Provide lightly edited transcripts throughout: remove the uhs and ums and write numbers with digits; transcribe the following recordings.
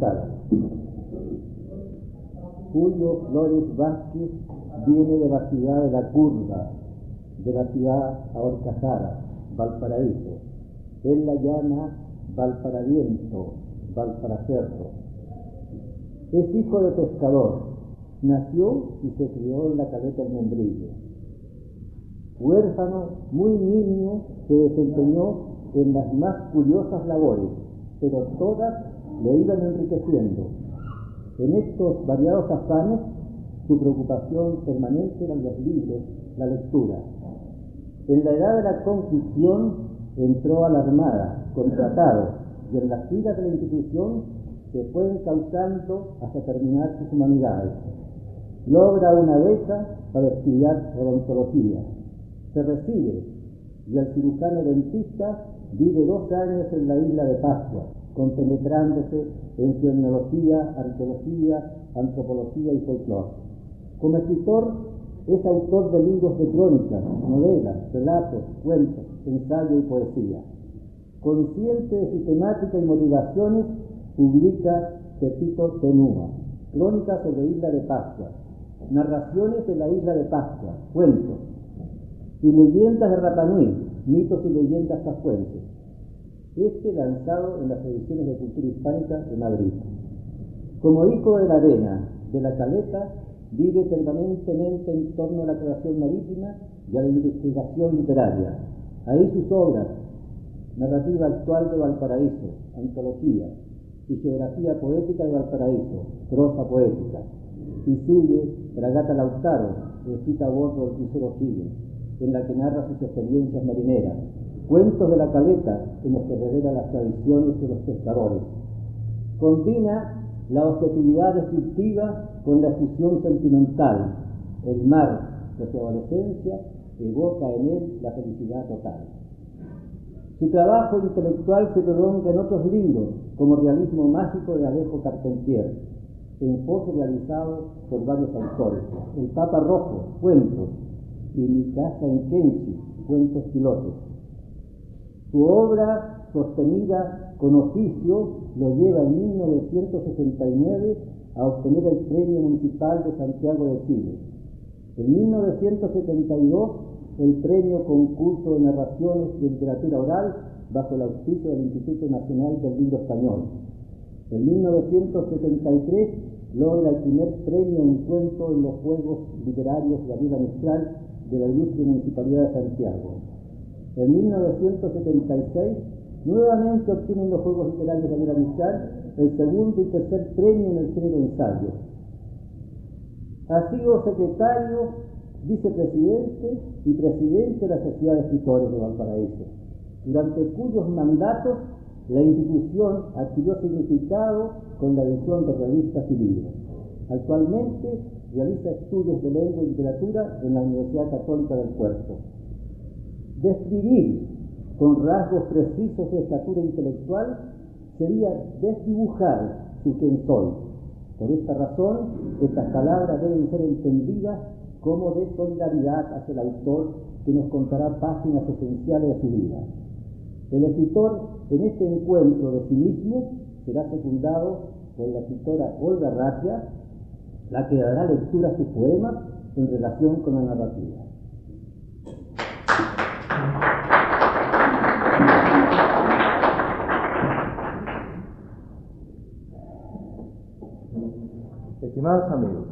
González. Julio Flores Vázquez viene de la ciudad de La Curva, de la ciudad Ahorcajara, Valparaíso. Él la llama Valparaviento, Valparacerro. Es hijo de pescador, nació y se crió en la caleta del Membrillo. Huérfano, muy niño, se desempeñó en las más curiosas labores, pero todas le iban enriqueciendo. En estos variados afanes, su preocupación permanente eran los libros, la lectura. En la edad de la Constitución entró a la Armada, contratado, y en las filas de la institución se fue encauzando hasta terminar sus humanidades. Logra una beca para estudiar odontología. Se recibe, y el cirujano dentista vive 2 años en la isla de Pascua, compenetrándose en su etnología, arqueología, antropología y folclore. Como escritor, es autor de libros de crónicas, novelas, relatos, cuentos, ensayo y poesía. Consciente de su temática y motivaciones, publica Pepito Tenúa, crónicas sobre Isla de Pascua, narraciones de la Isla de Pascua, cuentos, y leyendas de Rapa Nui, mitos y leyendas pascuenses. Lanzado en las ediciones de Cultura Hispánica de Madrid. Como hijo de la arena, de la caleta, vive permanentemente en torno a la creación marítima y a la investigación literaria. Ahí sus obras, Narrativa actual de Valparaíso, Antología, y Geografía poética de Valparaíso, Prosa poética. Y sigue Fragata Lautaro, escrita a bordo del crucero Higgins, en la que narra sus experiencias marineras. Cuentos de la caleta, en los que revela las tradiciones de los pescadores. Combina la objetividad descriptiva con la efusión sentimental. El mar de su adolescencia evoca en él la felicidad total. Su trabajo intelectual se prolonga en otros libros, como Realismo mágico de Alejo Carpentier, enfoque realizado por varios autores. El Papa Rojo, cuentos, y Mi casa en Kenchi, cuentos pilotos. Su obra, sostenida con oficio, lo lleva en 1969 a obtener el Premio Municipal de Santiago de Chile. En 1972, el Premio Concurso de Narraciones de Literatura Oral bajo el auspicio del Instituto Nacional del Libro Español. En 1973, logra el primer premio en cuento en los Juegos Literarios Gabriela Mistral de la Ilustre Municipalidad de Santiago. En 1976, nuevamente obtienen los Juegos Literarios Gabriela Mistral el segundo y tercer premio en el género ensayo. Ha sido secretario, vicepresidente y presidente de la Sociedad de Escritores de Valparaíso, durante cuyos mandatos la institución adquirió significado con la edición de revistas y libros. Actualmente realiza estudios de lengua y literatura en la Universidad Católica del Puerto. Describir con rasgos precisos de estatura intelectual sería desdibujar su quién soy. Por esta razón, estas palabras deben ser entendidas como de solidaridad hacia el autor, que nos contará páginas esenciales de su vida. El escritor, en este encuentro de sí mismo, será secundado por la escritora Olga Ratia, la que dará lectura a sus poemas en relación con la narrativa. Estimados amigos,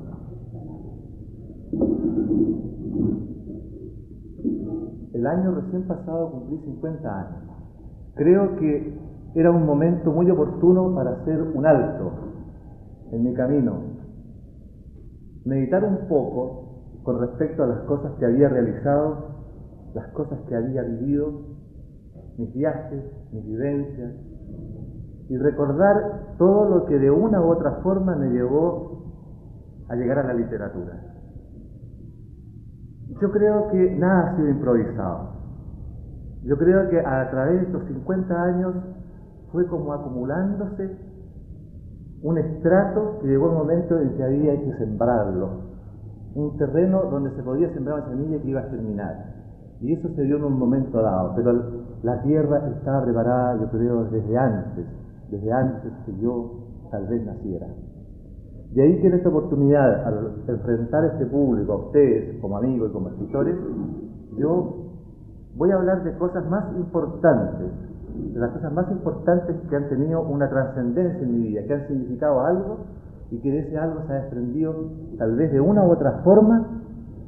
el año recién pasado cumplí 50 años. Creo que era un momento muy oportuno para hacer un alto en mi camino, meditar un poco con respecto a las cosas que había realizado, las cosas que había vivido, mis viajes, mis vivencias, y recordar todo lo que de una u otra forma me llevó a llegar a la literatura. Yo creo que nada ha sido improvisado. Yo creo que a través de estos 50 años fue como acumulándose un estrato que llegó el momento en que había que sembrarlo. Un terreno donde se podía sembrar una semilla que iba a germinar. Y eso se dio en un momento dado, pero la tierra estaba preparada, yo creo, desde antes que yo tal vez naciera. De ahí que en esta oportunidad, al enfrentar a este público, a ustedes como amigos y como escritores, yo voy a hablar de cosas más importantes, de las cosas más importantes que han tenido una trascendencia en mi vida, que han significado algo y que de ese algo se ha desprendido, tal vez de una u otra forma,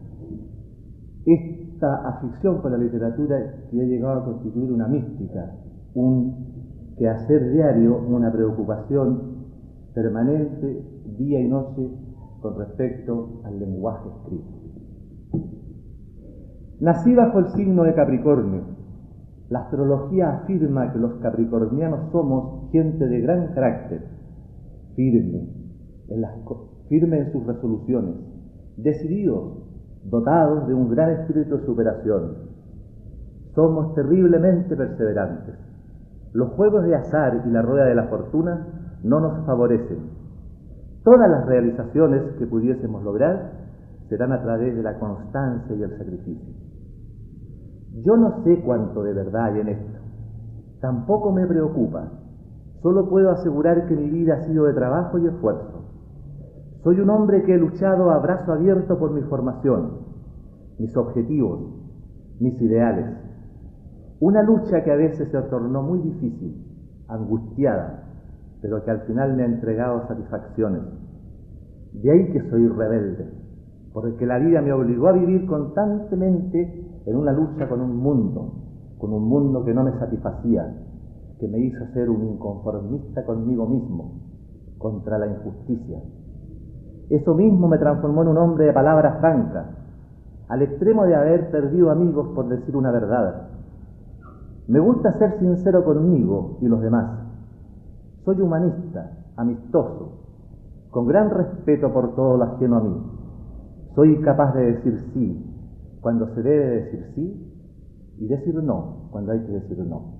esta afición por la literatura que ha llegado a constituir una mística, un quehacer diario, una preocupación permanente, día y noche, con respecto al lenguaje escrito. Nací bajo el signo de Capricornio. La astrología afirma que los capricornianos somos gente de gran carácter, firme en sus resoluciones, decididos, dotados de un gran espíritu de superación. Somos terriblemente perseverantes. Los juegos de azar y la rueda de la fortuna no nos favorecen. Todas las realizaciones que pudiésemos lograr serán a través de la constancia y el sacrificio. Yo no sé cuánto de verdad hay en esto. Tampoco me preocupa. Solo puedo asegurar que mi vida ha sido de trabajo y esfuerzo. Soy un hombre que he luchado a brazo abierto por mi formación, mis objetivos, mis ideales. Una lucha que a veces se tornó muy difícil, angustiada, pero que al final me ha entregado satisfacciones. De ahí que soy rebelde, porque la vida me obligó a vivir constantemente en una lucha con un mundo que no me satisfacía, que me hizo ser un inconformista conmigo mismo, contra la injusticia. Eso mismo me transformó en un hombre de palabra franca, al extremo de haber perdido amigos por decir una verdad. Me gusta ser sincero conmigo y los demás. Soy humanista, amistoso, con gran respeto por todo lo ajeno a mí. Soy capaz de decir sí cuando se debe decir sí y decir no cuando hay que decir no.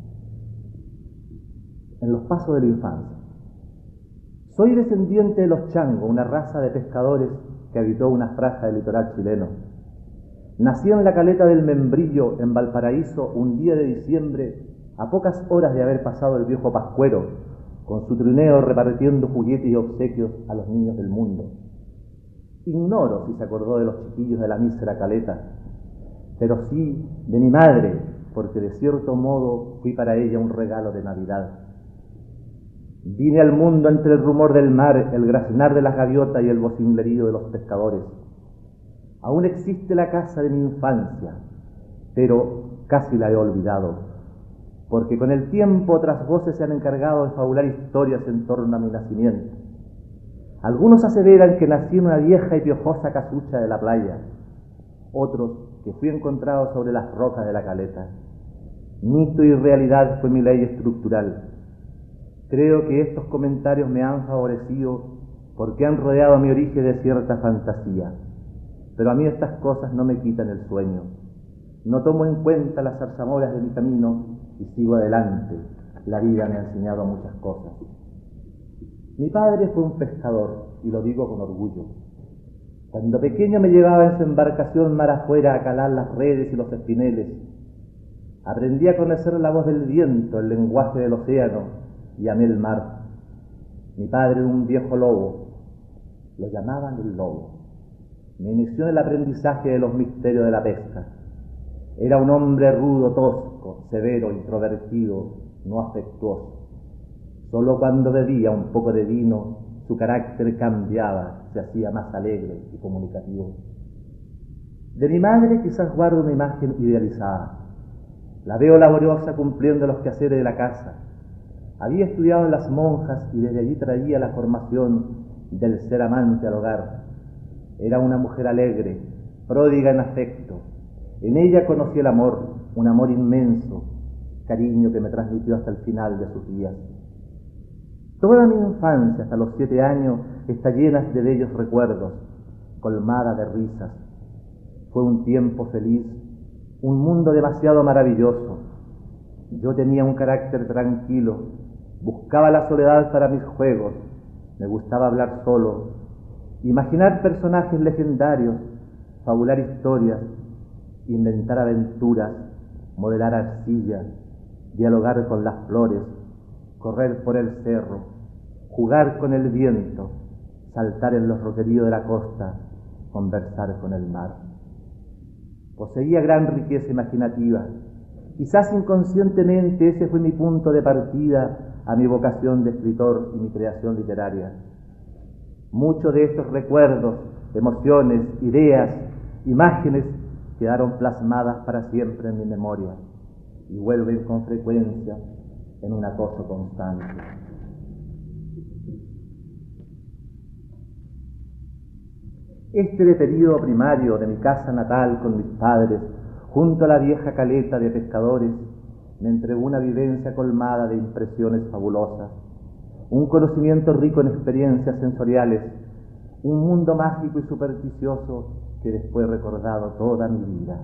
En los pasos de la infancia. Soy descendiente de los changos, una raza de pescadores que habitó una franja del litoral chileno. Nací en la caleta del Membrillo, en Valparaíso, un día de diciembre, a pocas horas de haber pasado el viejo Pascuero, con su trineo repartiendo juguetes y obsequios a los niños del mundo. Ignoro si se acordó de los chiquillos de la mísera caleta, pero sí de mi madre, porque de cierto modo fui para ella un regalo de Navidad. Vine al mundo entre el rumor del mar, el graznar de las gaviotas y el vocinglerío de los pescadores. Aún existe la casa de mi infancia, pero casi la he olvidado, porque con el tiempo otras voces se han encargado de fabular historias en torno a mi nacimiento. Algunos aseveran que nací en una vieja y piojosa casucha de la playa, otros que fui encontrado sobre las rocas de la caleta. Mito y realidad fue mi ley estructural. Creo que estos comentarios me han favorecido porque han rodeado a mi origen de cierta fantasía. Pero a mí estas cosas no me quitan el sueño. No tomo en cuenta las zarzamoras de mi camino y sigo adelante. La vida me ha enseñado muchas cosas. Mi padre fue un pescador, y lo digo con orgullo. Cuando pequeño me llevaba en su embarcación mar afuera a calar las redes y los espineles. Aprendí a conocer la voz del viento, el lenguaje del océano, y amé el mar. Mi padre era un viejo lobo, lo llamaban el lobo. Me inició en el aprendizaje de los misterios de la pesca. Era un hombre rudo, tosco, severo, introvertido, no afectuoso. Solo cuando bebía un poco de vino, su carácter cambiaba, se hacía más alegre y comunicativo. De mi madre quizás guardo una imagen idealizada. La veo laboriosa cumpliendo los quehaceres de la casa. Había estudiado en las monjas y desde allí traía la formación del ser amante al hogar. Era una mujer alegre, pródiga en afecto. En ella conocí el amor, un amor inmenso, cariño que me transmitió hasta el final de sus días. Toda mi infancia, hasta los 7 años, está llena de bellos recuerdos, colmada de risas. Fue un tiempo feliz, un mundo demasiado maravilloso. Yo tenía un carácter tranquilo, buscaba la soledad para mis juegos, me gustaba hablar solo, imaginar personajes legendarios, fabular historias, inventar aventuras, modelar arcilla, dialogar con las flores, correr por el cerro, jugar con el viento, saltar en los roqueríos de la costa, conversar con el mar. Poseía gran riqueza imaginativa. Quizás inconscientemente ese fue mi punto de partida a mi vocación de escritor y mi creación literaria. Muchos de estos recuerdos, emociones, ideas, imágenes quedaron plasmadas para siempre en mi memoria y vuelven con frecuencia en un acoso constante. Este de periodo primario de mi casa natal con mis padres, junto a la vieja caleta de pescadores, me entregó una vivencia colmada de impresiones fabulosas, un conocimiento rico en experiencias sensoriales, un mundo mágico y supersticioso que después he recordado toda mi vida.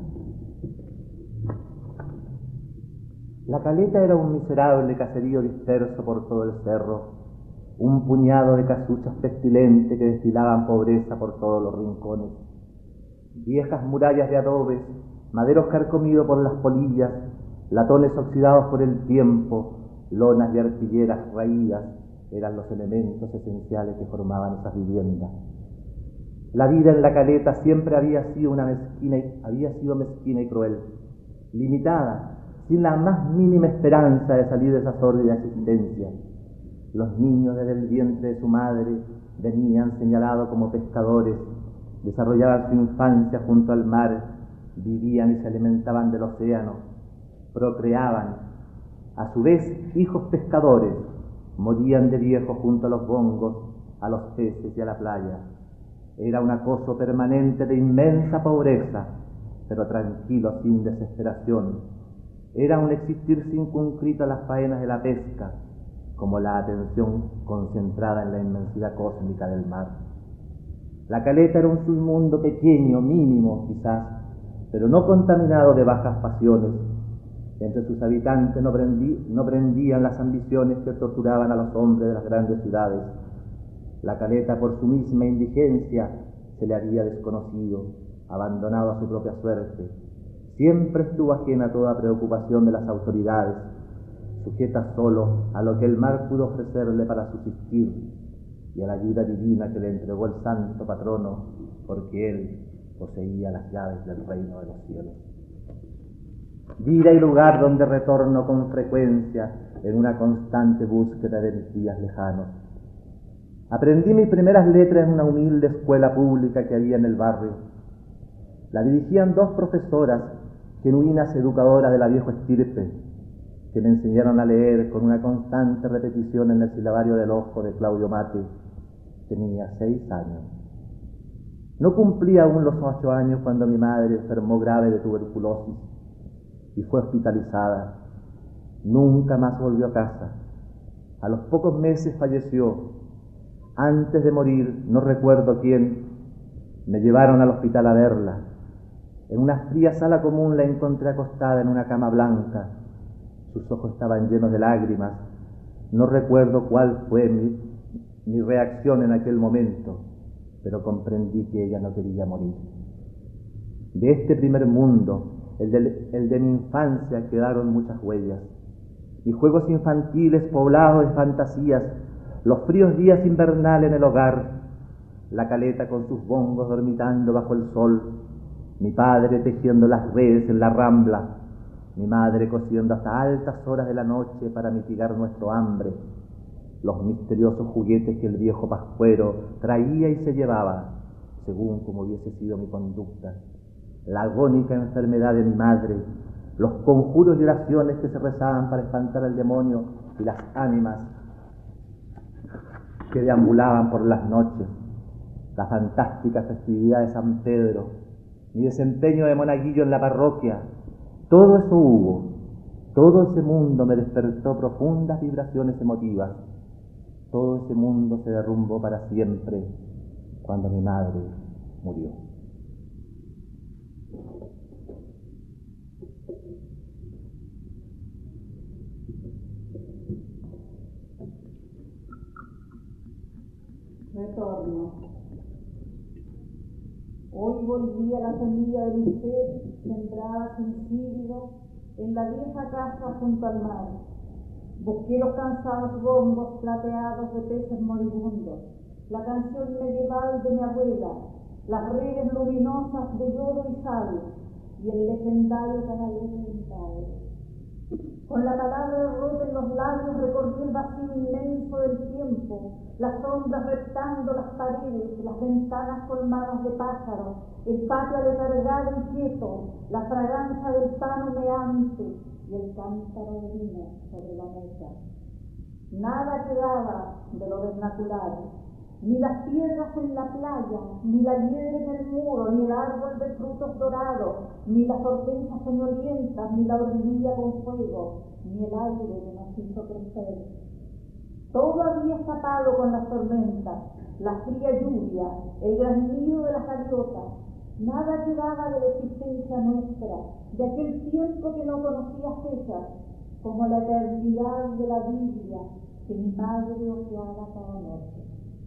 La caleta era un miserable caserío disperso por todo el cerro, un puñado de casuchas pestilentes que destilaban pobreza por todos los rincones. Viejas murallas de adobes, maderos carcomidos por las polillas, latones oxidados por el tiempo, lonas de arpilleras raídas, eran los elementos esenciales que formaban esas viviendas. La vida en la caleta siempre había sido mezquina y cruel, limitada, sin la más mínima esperanza de salir de esa sórdida existencia. Los niños desde el vientre de su madre venían señalados como pescadores, desarrollaban su infancia junto al mar, vivían y se alimentaban del océano, procreaban, a su vez hijos pescadores, morían de viejos junto a los bongos, a los peces y a la playa. Era un acoso permanente de inmensa pobreza, pero tranquilo, sin desesperación. Era un existir circunscrito a las faenas de la pesca, como la atención concentrada en la inmensidad cósmica del mar. La caleta era un submundo pequeño, mínimo quizás, pero no contaminado de bajas pasiones. Entre sus habitantes no prendían las ambiciones que torturaban a los hombres de las grandes ciudades. La caleta, por su misma indigencia, se le había desconocido, abandonado a su propia suerte. Siempre estuvo ajena a toda preocupación de las autoridades, sujeta solo a lo que el mar pudo ofrecerle para subsistir y a la ayuda divina que le entregó el santo patrono, porque él poseía las llaves del reino de los cielos. Vida y lugar donde retorno con frecuencia en una constante búsqueda de mis días lejanos. Aprendí mis primeras letras en una humilde escuela pública que había en el barrio. La dirigían dos profesoras, genuinas educadoras de la vieja estirpe, que me enseñaron a leer con una constante repetición en el silabario del ojo de Claudio Mate. Tenía 6 años. No cumplía aún los 8 años cuando mi madre enfermó grave de tuberculosis y fue hospitalizada. Nunca más volvió a casa. A los pocos meses falleció. Antes de morir, no recuerdo quién, me llevaron al hospital a verla. En una fría sala común la encontré acostada en una cama blanca. Sus ojos estaban llenos de lágrimas. No recuerdo cuál fue mi reacción en aquel momento, pero comprendí que ella no quería morir. De este primer mundo, el de mi infancia, quedaron muchas huellas. Mis juegos infantiles poblados de fantasías, los fríos días invernales en el hogar, la caleta con sus bongos dormitando bajo el sol, mi padre tejiendo las redes en la rambla, mi madre cosiendo hasta altas horas de la noche para mitigar nuestro hambre, los misteriosos juguetes que el viejo pascuero traía y se llevaba, según como hubiese sido mi conducta, la agónica enfermedad de mi madre, los conjuros y oraciones que se rezaban para espantar al demonio y las ánimas que deambulaban por las noches, la fantástica festividad de San Pedro, mi desempeño de monaguillo en la parroquia, todo eso hubo, todo ese mundo me despertó profundas vibraciones emotivas, todo ese mundo se derrumbó para siempre cuando mi madre murió. Retorno. Hoy volví a la semilla de mi ser, sembrada sin siglo, en la vieja casa junto al mar. Busqué los cansados bombos plateados de peces moribundos, la canción medieval de mi abuela, las redes luminosas de yodo y sal, y el legendario canalero del padre. Con la palabra rota en los labios recorrí el vacío inmenso del tiempo, las sombras reptando las paredes, las ventanas colmadas de pájaros, el patio aletargado y quieto, la fragancia del pan humeante y el cántaro de vino sobre la mesa. Nada quedaba de lo vernacular, ni las piedras en la playa, ni la liebre en el muro, ni el árbol de frutos dorados, ni las hortensas soñolientas, ni la hornilla con fuego, ni el aire que nos hizo crecer. Todo había escapado con las tormentas, la fría lluvia, el graznido de las gaviotas. Nada quedaba de la existencia nuestra, de aquel tiempo que no conocía fechas, como la eternidad de la Biblia que mi madre ojeaba cada noche.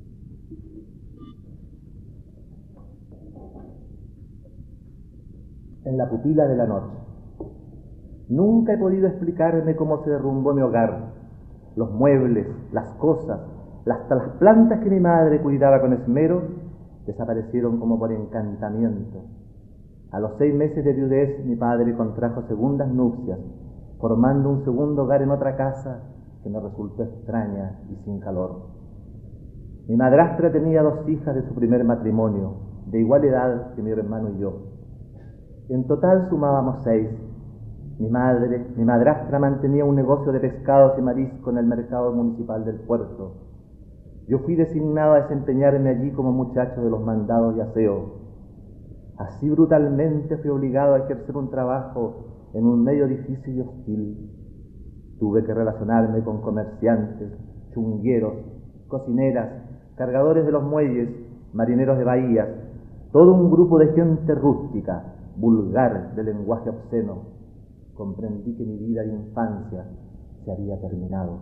En la pupila de la noche. Nunca he podido explicarme cómo se derrumbó mi hogar. Los muebles, las cosas, hasta las plantas que mi madre cuidaba con esmero, desaparecieron como por encantamiento. A los 6 meses de viudez, mi padre contrajo segundas nupcias, formando un segundo hogar en otra casa que me resultó extraña y sin calor. Mi madrastra tenía 2 hijas de su primer matrimonio, de igual edad que mi hermano y yo. En total sumábamos 6. Mi madrastra mantenía un negocio de pescados y marisco en el mercado municipal del puerto. Yo fui designado a desempeñarme allí como muchacho de los mandados de aseo. Así brutalmente fui obligado a ejercer un trabajo en un medio difícil y hostil. Tuve que relacionarme con comerciantes, chungueros, cocineras, cargadores de los muelles, marineros de bahías, todo un grupo de gente rústica, vulgar, de lenguaje obsceno. Comprendí que mi vida de infancia se había terminado.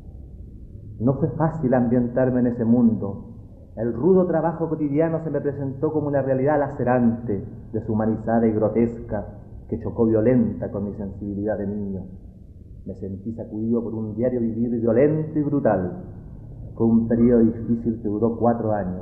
No fue fácil ambientarme en ese mundo. El rudo trabajo cotidiano se me presentó como una realidad lacerante, deshumanizada y grotesca, que chocó violenta con mi sensibilidad de niño. Me sentí sacudido por un diario vivir violento y brutal. Fue un periodo difícil que duró 4 años.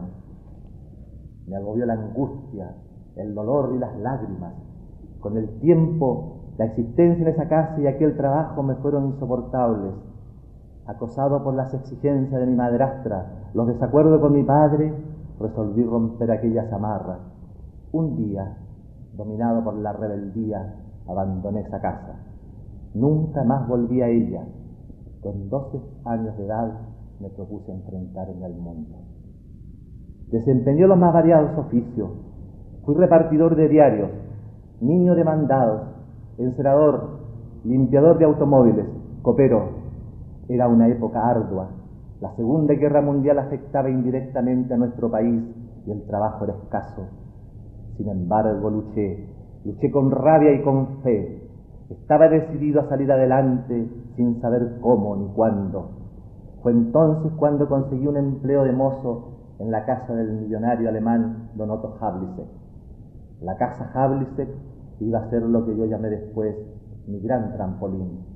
Me agobió la angustia, el dolor y las lágrimas. Con el tiempo, la existencia en esa casa y aquel trabajo me fueron insoportables. Acosado por las exigencias de mi madrastra, los desacuerdos con mi padre, resolví romper aquellas amarras. Un día, dominado por la rebeldía, abandoné esa casa. Nunca más volví a ella. Con 12 años de edad me propuse enfrentarme al mundo. Desempeñé los más variados oficios. Fui repartidor de diarios, niño de mandados, encerador, limpiador de automóviles, copero. Era una época ardua. La Segunda Guerra Mundial afectaba indirectamente a nuestro país y el trabajo era escaso. Sin embargo, luché con rabia y con fe. Estaba decidido a salir adelante sin saber cómo ni cuándo. Fue entonces cuando conseguí un empleo de mozo en la casa del millonario alemán Don Otto Havlicek. La casa Havlicek iba a ser lo que yo llamé después mi gran trampolín.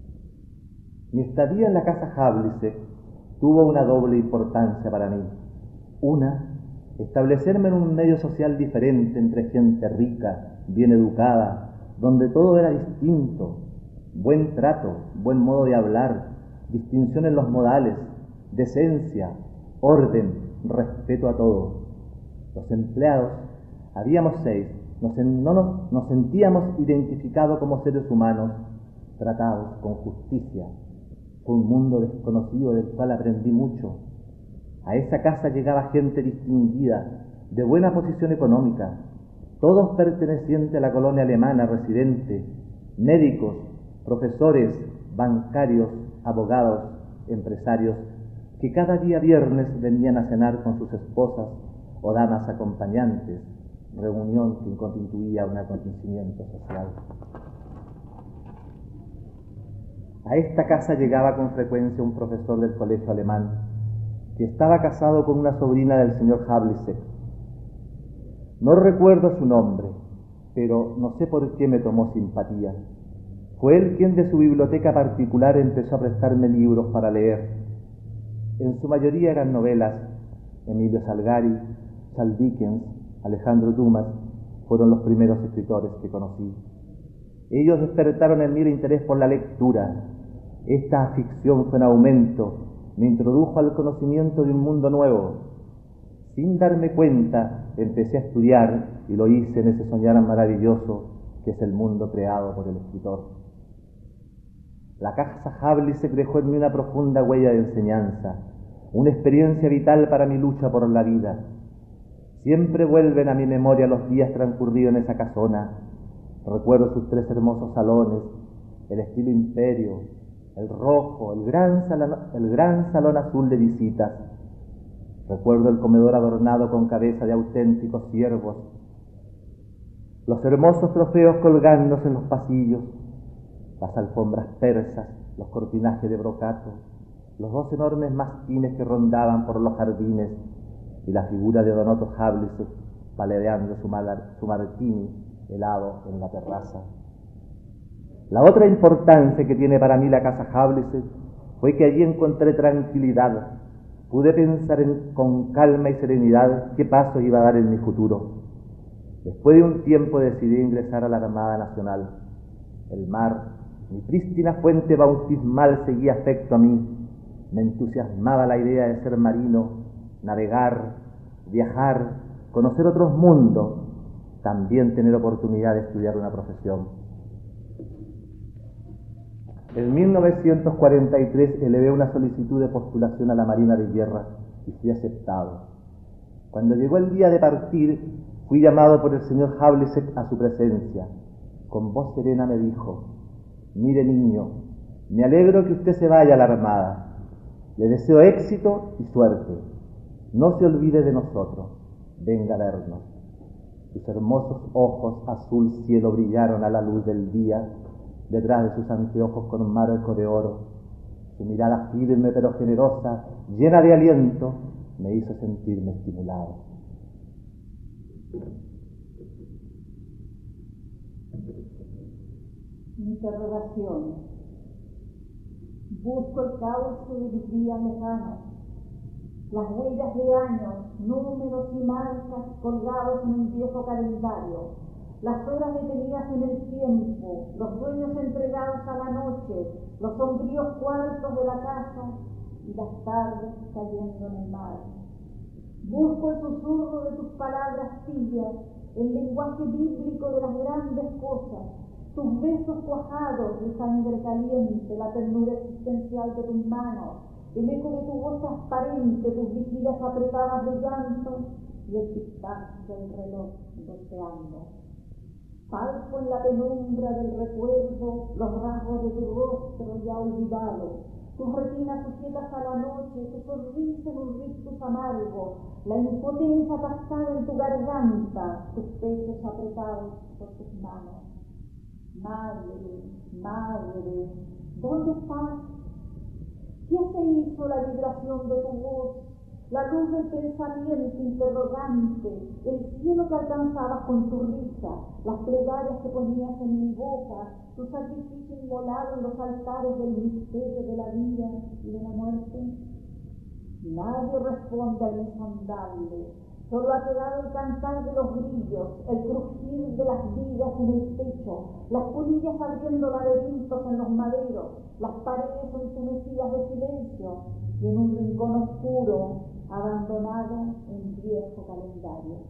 Mi estadía en la casa Havlicek tuvo una doble importancia para mí. Una, establecerme en un medio social diferente entre gente rica, bien educada, donde todo era distinto, buen trato, buen modo de hablar, distinción en los modales, decencia, orden, respeto a todo. Los empleados, habíamos 6, nos sentíamos identificados como seres humanos, tratados con justicia. Fue un mundo desconocido del cual aprendí mucho. A esa casa llegaba gente distinguida, de buena posición económica, todos pertenecientes a la colonia alemana residente, médicos, profesores, bancarios, abogados, empresarios, que cada día viernes venían a cenar con sus esposas o damas acompañantes, reunión que constituía un acontecimiento social. A esta casa llegaba con frecuencia un profesor del colegio alemán, que estaba casado con una sobrina del señor Havlicek. No recuerdo su nombre, pero no sé por qué me tomó simpatía. Fue él quien de su biblioteca particular empezó a prestarme libros para leer. En su mayoría eran novelas. Emilio Salgari, Charles Dickens, Alejandro Dumas fueron los primeros escritores que conocí. Ellos despertaron en mí el interés por la lectura. Esta afición fue en aumento, me introdujo al conocimiento de un mundo nuevo. Sin darme cuenta, empecé a estudiar y lo hice en ese soñar maravilloso que es el mundo creado por el escritor. La Casa Hablis dejó en mí una profunda huella de enseñanza, una experiencia vital para mi lucha por la vida. Siempre vuelven a mi memoria los días transcurridos en esa casona. Recuerdo sus 3 hermosos salones, el estilo imperio, el rojo, el gran salón azul de visitas. Recuerdo el comedor adornado con cabeza de auténticos ciervos, los hermosos trofeos colgándose en los pasillos, las alfombras persas, los cortinajes de brocato, los 2 enormes mastines que rondaban por los jardines y la figura de Don Otto Hablis paladeando su martini helado en la terraza. La otra importancia que tiene para mí la Casa Hablis fue que allí encontré tranquilidad. Pude pensar con calma y serenidad qué paso iba a dar en mi futuro. Después de un tiempo decidí ingresar a la Armada Nacional. El mar, mi prístina fuente bautismal, seguía afecto a mí. Me entusiasmaba la idea de ser marino, navegar, viajar, conocer otros mundos, también tener oportunidad de estudiar una profesión. En 1943 elevé una solicitud de postulación a la Marina de Guerra y fui aceptado. Cuando llegó el día de partir, fui llamado por el señor Havlicek a su presencia. Con voz serena me dijo: «Mire, niño, me alegro que usted se vaya a la Armada. Le deseo éxito y suerte. No se olvide de nosotros. Venga a vernos». Sus hermosos ojos azul cielo brillaron a la luz del día, detrás de sus anteojos con marco de oro. Su mirada firme pero generosa, llena de aliento, me hizo sentirme estimulado. Interrogaciones. Busco el cauce de mis días lejanos, las huellas de años, números y marcas colgados en un viejo calendario, las horas detenidas en el tiempo, los sueños entregados a la noche, los sombríos cuartos de la casa y las tardes cayendo en el mar. Busco el susurro de tus palabras tibias, el lenguaje bíblico de las grandes cosas, tus besos cuajados de sangre caliente, la ternura existencial de tus manos, el eco de tu voz transparente, tus vigilias apretadas de llanto y el tic-tac del reloj golpeando. Palpo en la penumbra del recuerdo los rasgos de tu rostro ya olvidado, tus retinas sujetas a la noche, tu sonrisa en un rictus amargo, la impotencia atascada en tu garganta, tus pechos apretados por tus manos. Madre, madre, ¿dónde estás? ¿Qué se hizo la vibración de tu voz, la luz del pensamiento interrogante, el cielo que alcanzabas con tu risa, las plegarias que ponías en mi boca, tu sacrificio inmolado en los altares del misterio de la vida y de la muerte? Nadie responde al insondable. Solo ha quedado el cantar de los grillos, el crujir de las vigas en el techo, las polillas abriendo laberintos en los maderos, las paredes entumecidas de silencio y en un rincón oscuro, abandonado un viejo calendario.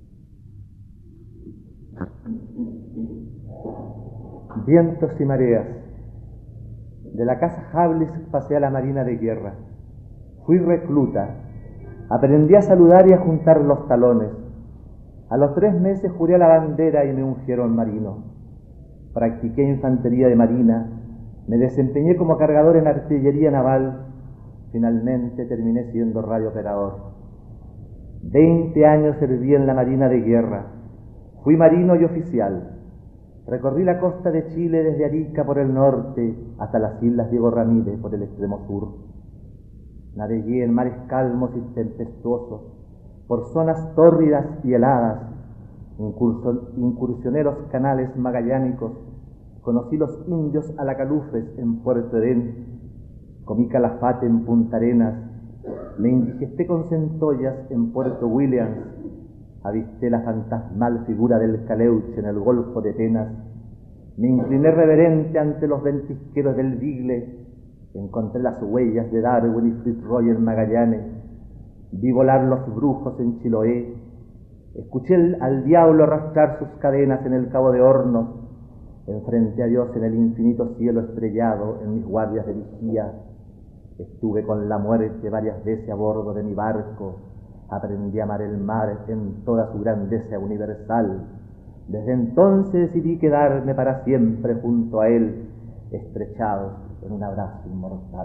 Vientos y mareas. De la Casa Hablis pasé a la Marina de Guerra. Fui recluta. Aprendí a saludar y a juntar los talones. A los 3 meses juré a la bandera y me ungieron marino. Practiqué infantería de marina, me desempeñé como cargador en artillería naval, finalmente terminé siendo radiooperador. 20 años serví en la Marina de Guerra. Fui marino y oficial. Recorrí la costa de Chile desde Arica por el norte hasta las Islas Diego Ramírez por el extremo sur. Navegué en mares calmos y tempestuosos, por zonas tórridas y heladas, incursioné los canales magallánicos, Conocí los indios alacalufes en Puerto Edén, comí calafate en Punta Arenas, me indigesté con centollas en Puerto Williams, avisté la fantasmal figura del Caleuche en el Golfo de Penas, me incliné reverente ante los ventisqueros del Bigle, encontré las huellas de Darwin y Fitzroy en Magallanes, vi volar los brujos en Chiloé, escuché al diablo arrastrar sus cadenas en el Cabo de Hornos, enfrenté a Dios en el infinito cielo estrellado en mis guardias de vigía, estuve con la muerte varias veces a bordo de mi barco, aprendí a amar el mar en toda su grandeza universal. Desde entonces decidí quedarme para siempre junto a él, estrechados en un abrazo inmortal.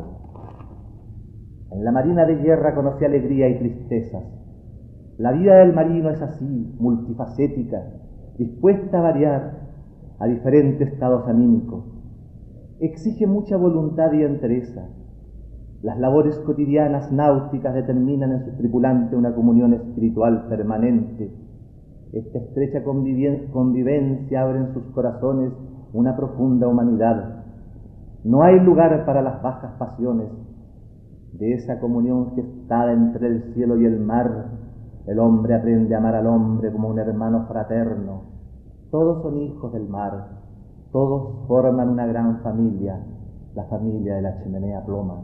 En la marina de guerra conocí alegría y tristezas. La vida del marino es así, multifacética, dispuesta a variar a diferentes estados anímicos. Exige mucha voluntad y entereza. Las labores cotidianas náuticas determinan en sus tripulantes una comunión espiritual permanente. Esta estrecha convivencia abre en sus corazones una profunda humanidad. No hay lugar para las bajas pasiones. De esa comunión gestada entre el cielo y el mar, el hombre aprende a amar al hombre como un hermano fraterno. Todos son hijos del mar, todos forman una gran familia, la familia de la chimenea ploma.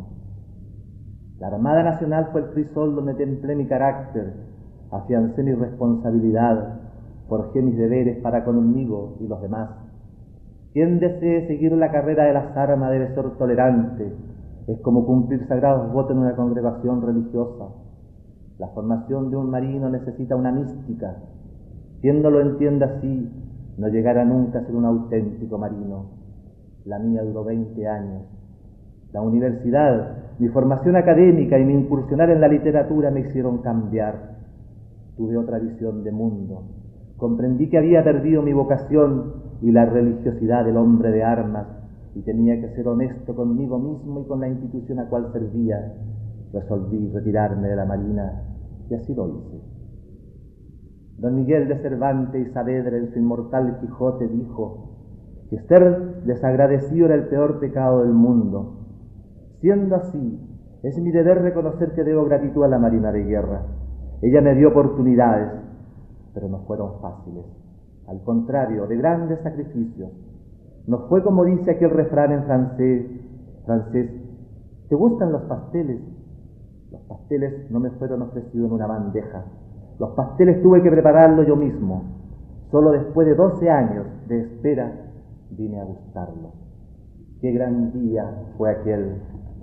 La Armada Nacional fue el crisol donde templé mi carácter, afiancé mi responsabilidad, forjé mis deberes para conmigo y los demás. Quien desee seguir la carrera de las armas debe ser tolerante, es como cumplir sagrados votos en una congregación religiosa. La formación de un marino necesita una mística. Quien no lo entienda así, no llegará nunca a ser un auténtico marino. La mía duró 20 años. La universidad, mi formación académica y mi incursionar en la literatura me hicieron cambiar. Tuve otra visión de mundo. Comprendí que había perdido mi vocación y la religiosidad del hombre de armas, y tenía que ser honesto conmigo mismo y con la institución a cual servía. Resolví retirarme de la marina, y así lo hice. Don Miguel de Cervantes y Saavedra en su inmortal Quijote dijo que ser desagradecido era el peor pecado del mundo. Siendo así, es mi deber reconocer que debo gratitud a la Marina de Guerra. Ella me dio oportunidades, pero no fueron fáciles. Al contrario, de grandes sacrificios. No fue como dice aquel refrán en francés, ¿te gustan los pasteles? Los pasteles no me fueron ofrecidos en una bandeja. Los pasteles tuve que prepararlos yo mismo. Solo después de 12 años de espera vine a gustarlos. Qué gran día fue aquel.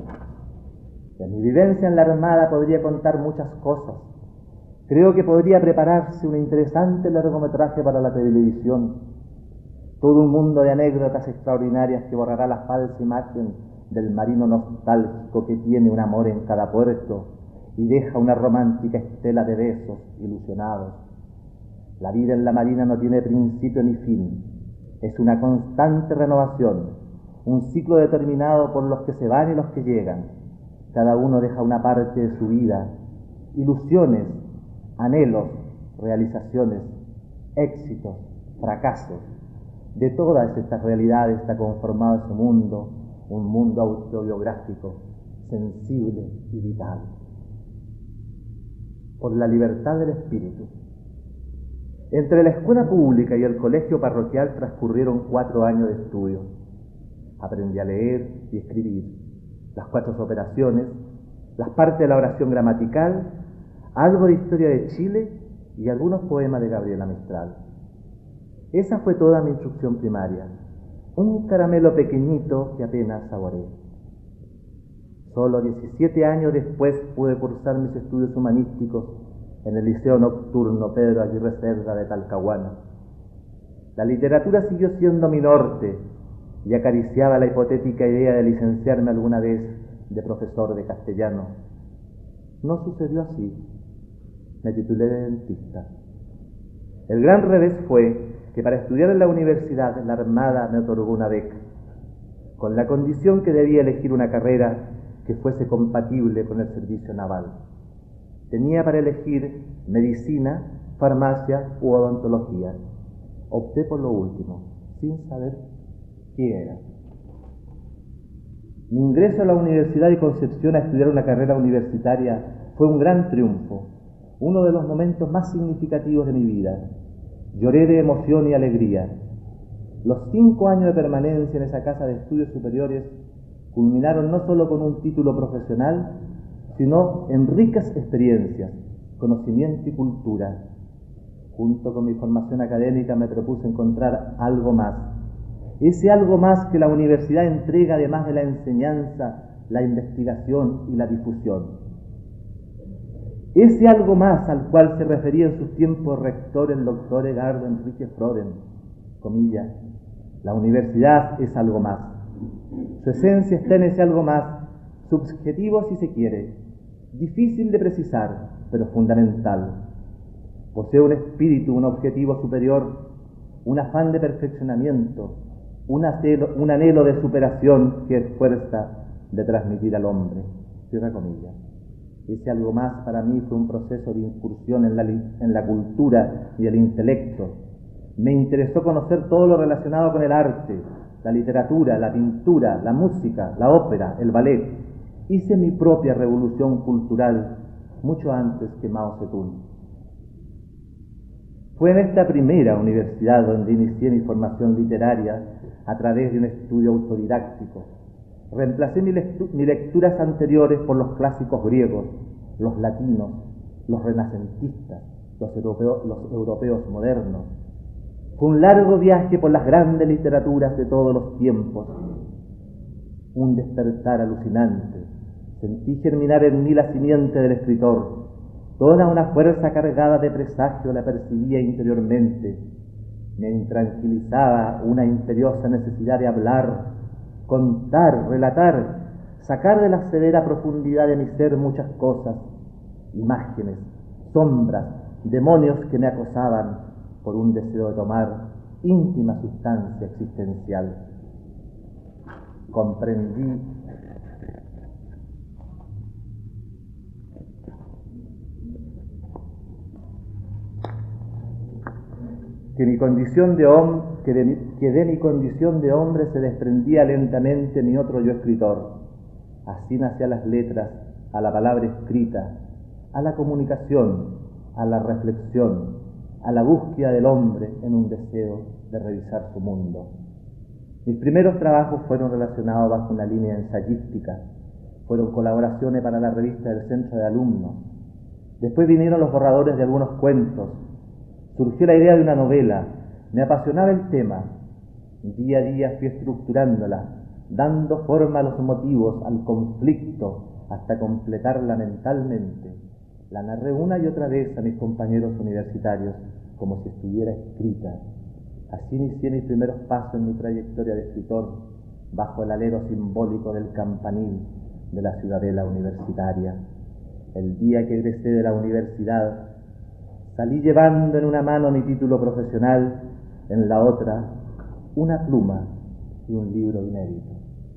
De mi vivencia en la Armada podría contar muchas cosas. Creo que podría prepararse un interesante largometraje para la televisión. Todo un mundo de anécdotas extraordinarias que borrará la falsa imagen del marino nostálgico que tiene un amor en cada puerto y deja una romántica estela de besos ilusionados. La vida en la marina no tiene principio ni fin. Es una constante renovación, un ciclo determinado por los que se van y los que llegan. Cada uno deja una parte de su vida, ilusiones, anhelos, realizaciones, éxitos, fracasos. De todas estas realidades está conformado ese mundo, un mundo autobiográfico, sensible y vital. Por la libertad del espíritu. Entre la escuela pública y el colegio parroquial transcurrieron 4 años de estudio. Aprendí a leer y escribir, las 4 operaciones, las partes de la oración gramatical, algo de historia de Chile y algunos poemas de Gabriela Mistral. Esa fue toda mi instrucción primaria, un caramelo pequeñito que apenas saboreé. Solo 17 años después pude cursar mis estudios humanísticos en el Liceo Nocturno Pedro Aguirre Cerda de Talcahuano. La literatura siguió siendo mi norte y acariciaba la hipotética idea de licenciarme alguna vez de profesor de castellano. No sucedió así. Me titulé de dentista. El gran revés fue que para estudiar en la universidad la Armada me otorgó una beca, con la condición que debía elegir una carrera que fuese compatible con el servicio naval. Tenía para elegir medicina, farmacia u odontología. Opté por lo último, sin saber ¿Qué era? Mi ingreso a la Universidad de Concepción a estudiar una carrera universitaria fue un gran triunfo, uno de los momentos más significativos de mi vida. Lloré de emoción y alegría. Los 5 años de permanencia en esa casa de estudios superiores culminaron no solo con un título profesional, sino en ricas experiencias, conocimiento y cultura. Junto con mi formación académica me propuse encontrar algo más. Ese algo más que la universidad entrega además de la enseñanza, la investigación y la difusión. Ese algo más al cual se refería en sus tiempos rector el doctor Edgardo Enrique Froden, comillas, la universidad es algo más. Su esencia está en ese algo más, subjetivo si se quiere, difícil de precisar, pero fundamental. Posee un espíritu, un objetivo superior, un afán de perfeccionamiento, un anhelo de superación que es fuerza de transmitir al hombre. Cierra comillas. Ese algo más para mí fue un proceso de incursión en la cultura y el intelecto. Me interesó conocer todo lo relacionado con el arte, la literatura, la pintura, la música, la ópera, el ballet. Hice mi propia revolución cultural mucho antes que Mao Zedong. Fue en esta primera universidad donde inicié mi formación literaria a través de un estudio autodidáctico. Reemplacé mis lecturas anteriores por los clásicos griegos, los latinos, los renacentistas, los europeos modernos. Fue un largo viaje por las grandes literaturas de todos los tiempos. Un despertar alucinante. Sentí germinar en mí la simiente del escritor. Toda una fuerza cargada de presagio la percibía interiormente. Me intranquilizaba una imperiosa necesidad de hablar, contar, relatar, sacar de la severa profundidad de mi ser muchas cosas, imágenes, sombras, demonios que me acosaban por un deseo de tomar íntima sustancia existencial. Comprendí que de mi condición de hombre se desprendía lentamente mi otro yo escritor. Así nacían las letras, a la palabra escrita, a la comunicación, a la reflexión, a la búsqueda del hombre en un deseo de revisar su mundo. Mis primeros trabajos fueron relacionados bajo una línea ensayística, fueron colaboraciones para la revista del Centro de Alumnos. Después vinieron los borradores de algunos cuentos. Surgió la idea de una novela. Me apasionaba el tema. Día a día fui estructurándola, dando forma a los motivos, al conflicto, hasta completarla mentalmente. La narré una y otra vez a mis compañeros universitarios, como si estuviera escrita. Así inicié mis primeros pasos en mi trayectoria de escritor, bajo el alero simbólico del campanil de la ciudadela universitaria. El día que egresé de la universidad, salí llevando en una mano mi título profesional, en la otra una pluma y un libro inédito.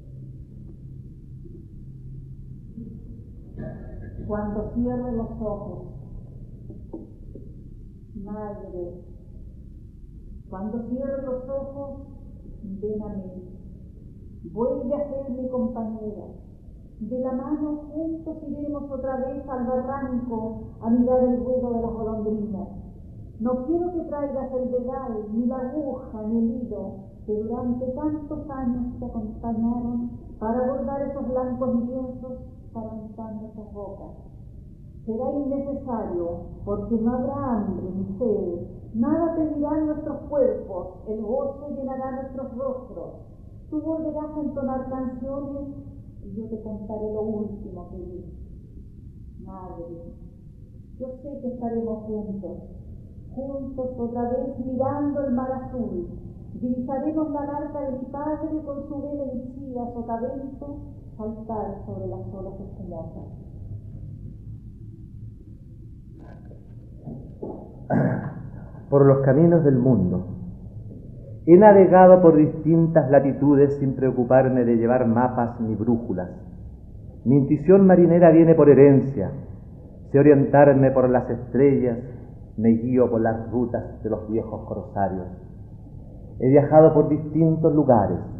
Cuando cierre los ojos, madre, cuando cierre los ojos, ven a mí, vuelve a ser mi compañera. De la mano juntos iremos otra vez al barranco a mirar el vuelo de las golondrinas. No quiero que traigas el dedal, ni la aguja, ni el hilo que durante tantos años te acompañaron para bordar esos blancos lienzos para untar nuestras bocas. Será innecesario, porque no habrá hambre ni sed, nada pedirán nuestros cuerpos, el gozo llenará nuestros rostros. Tú volverás a entonar canciones y yo te contaré lo último que vi. Madre, yo sé que estaremos juntos otra vez mirando el mar azul. Divisaremos la barca de mi padre con su vela henchida a sotavento saltar sobre las olas espumosas. Por los caminos del mundo. He navegado por distintas latitudes sin preocuparme de llevar mapas ni brújulas. Mi intuición marinera viene por herencia. Sé orientarme por las estrellas, me guío por las rutas de los viejos corsarios. He viajado por distintos lugares,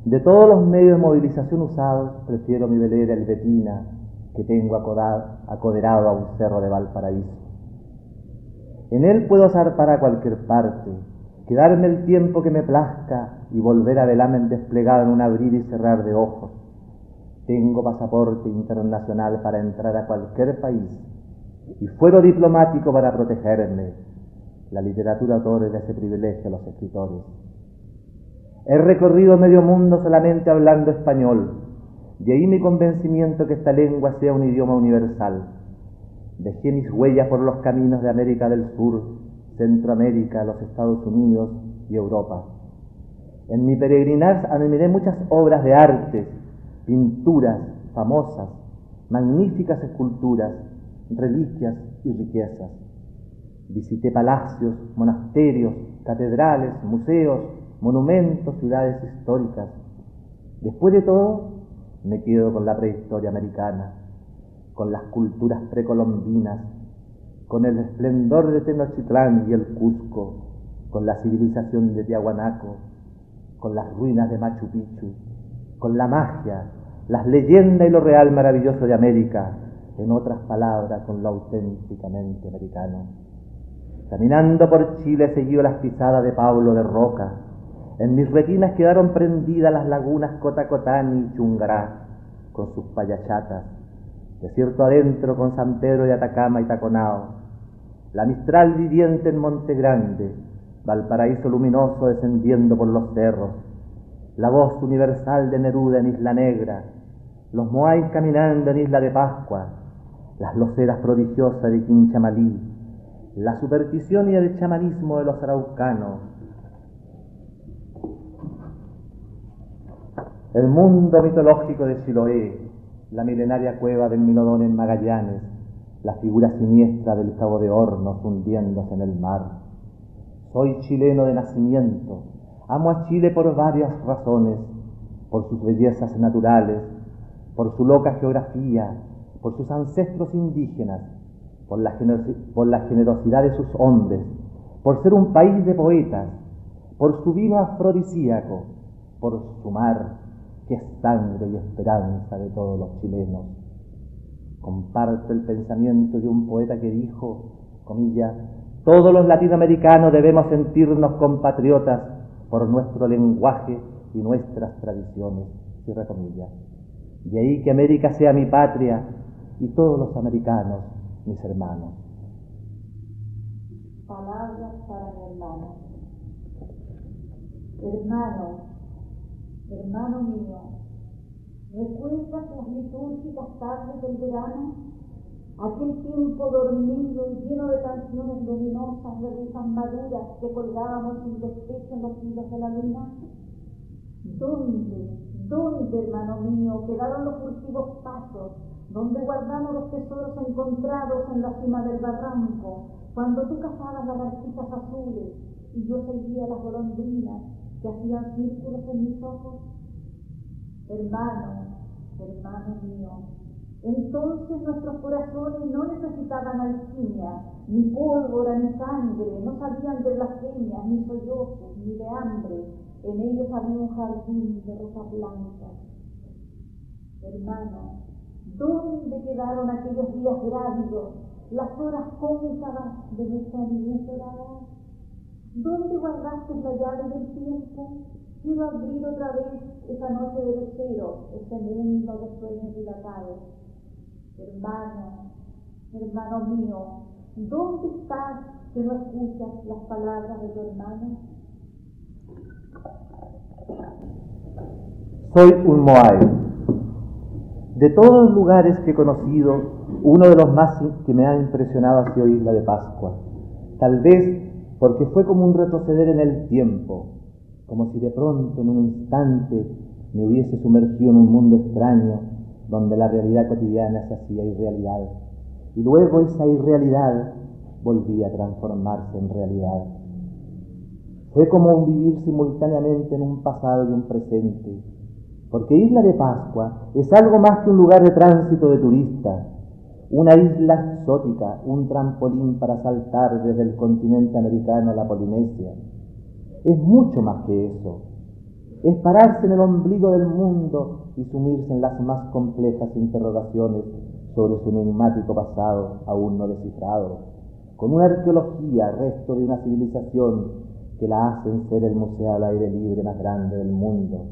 De todos los medios de movilización usados, prefiero mi velera helvetina que tengo acoderado a un cerro de Valparaíso. En él puedo zarpar a cualquier parte, quedarme el tiempo que me plazca y volver a velamen desplegado en un abrir y cerrar de ojos. Tengo pasaporte internacional para entrar a cualquier país y fuero diplomático para protegerme. La literatura otorga ese privilegio a los escritores. He recorrido medio mundo solamente hablando español, de ahí mi convencimiento que esta lengua sea un idioma universal. Dejé mis huellas por los caminos de América del Sur, Centroamérica, los Estados Unidos y Europa. En mi peregrinar admiré muchas obras de arte, pinturas famosas, magníficas esculturas, reliquias y riquezas. Visité palacios, monasterios, catedrales, museos, monumentos, ciudades históricas. Después de todo, me quedo con la prehistoria americana, con las culturas precolombinas, con el esplendor de Tenochtitlán y el Cusco, con la civilización de Tiahuanaco, con las ruinas de Machu Picchu, con la magia, las leyendas y lo real maravilloso de América, en otras palabras, con lo auténticamente americano. Caminando por Chile seguí las pisadas de Pablo de Roca. En mis retinas quedaron prendidas las lagunas Cotacotán y Chungará, con sus payachatas, desierto adentro con San Pedro de Atacama y Taconao, la Mistral viviente en Monte Grande, Valparaíso luminoso descendiendo por los cerros, la voz universal de Neruda en Isla Negra, los moais caminando en Isla de Pascua, las loceras prodigiosas de Quinchamalí, la superstición y el chamanismo de los araucanos, el mundo mitológico de Chiloé, la milenaria cueva del Milodón en Magallanes, la figura siniestra del Cabo de Hornos hundiéndose en el mar. Soy chileno de nacimiento, amo a Chile por varias razones, por sus bellezas naturales, por su loca geografía, por sus ancestros indígenas, por la generosidad de sus hombres, por ser un país de poetas, por su vino afrodisíaco, por su mar, que es sangre y esperanza de todos los chilenos. Comparto el pensamiento de un poeta que dijo, comillas, todos los latinoamericanos debemos sentirnos compatriotas por nuestro lenguaje y nuestras tradiciones, cierra comillas. De ahí que América sea mi patria y todos los americanos mis hermanos. Palabras para mi hermano. Hermano, hermano mío, ¿recuerdas las litúrgicas tardes del verano? Aquel tiempo dormido y lleno de canciones luminosas de risas maduras que colgábamos sin despecho en los hilos de la luna. ¿Dónde, hermano mío, quedaron los furtivos pasos? ¿Dónde guardamos los tesoros encontrados en la cima del barranco? Cuando tú cazabas lagartijas azules y yo seguía las golondrinas que hacían círculos en mis ojos. Hermano mío, entonces nuestros corazones no necesitaban alquimia, ni pólvora, ni sangre, no sabían de blasfemias, ni sollozos, ni de hambre. En ellos había un jardín de rosas blancas. Hermano, ¿dónde quedaron aquellos días grávidos, las horas cóncavas de nuestra niñez dorada? ¿Dónde guardaste la llave del tiempo? Quiero abrir otra vez esa noche de luceros, ese mundo de sueños dilatados. Hermano mío, ¿dónde estás que no escuchas las palabras de tu hermano? Soy un moai. De todos los lugares que he conocido, uno de los más que me ha impresionado ha sido Isla de Pascua. Tal vez porque fue como un retroceder en el tiempo, como si de pronto en un instante me hubiese sumergido en un mundo extraño donde la realidad cotidiana se hacía irrealidad y luego esa irrealidad volvía a transformarse en realidad. Fue como un vivir simultáneamente en un pasado y un presente, porque Isla de Pascua es algo más que un lugar de tránsito de turistas, una isla exótica, un trampolín para saltar desde el continente americano a la Polinesia. Es mucho más que eso. es pararse en el ombligo del mundo y sumirse en las más complejas interrogaciones sobre su enigmático pasado aún no descifrado, con una arqueología, resto de una civilización que la hacen ser el museo al aire libre más grande del mundo.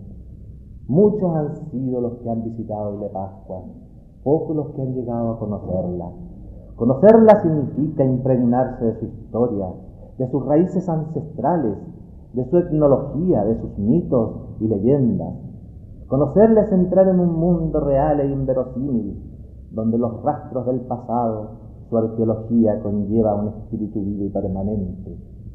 Muchos han sido los que han visitado Isla Pascua, pocos los que han llegado a conocerla. Conocerla significa impregnarse de su historia, de sus raíces ancestrales, de su etnología, de sus mitos y leyendas. Conocerla es entrar en un mundo real e inverosímil, donde los rastros del pasado, su arqueología conlleva un espíritu vivo y permanente.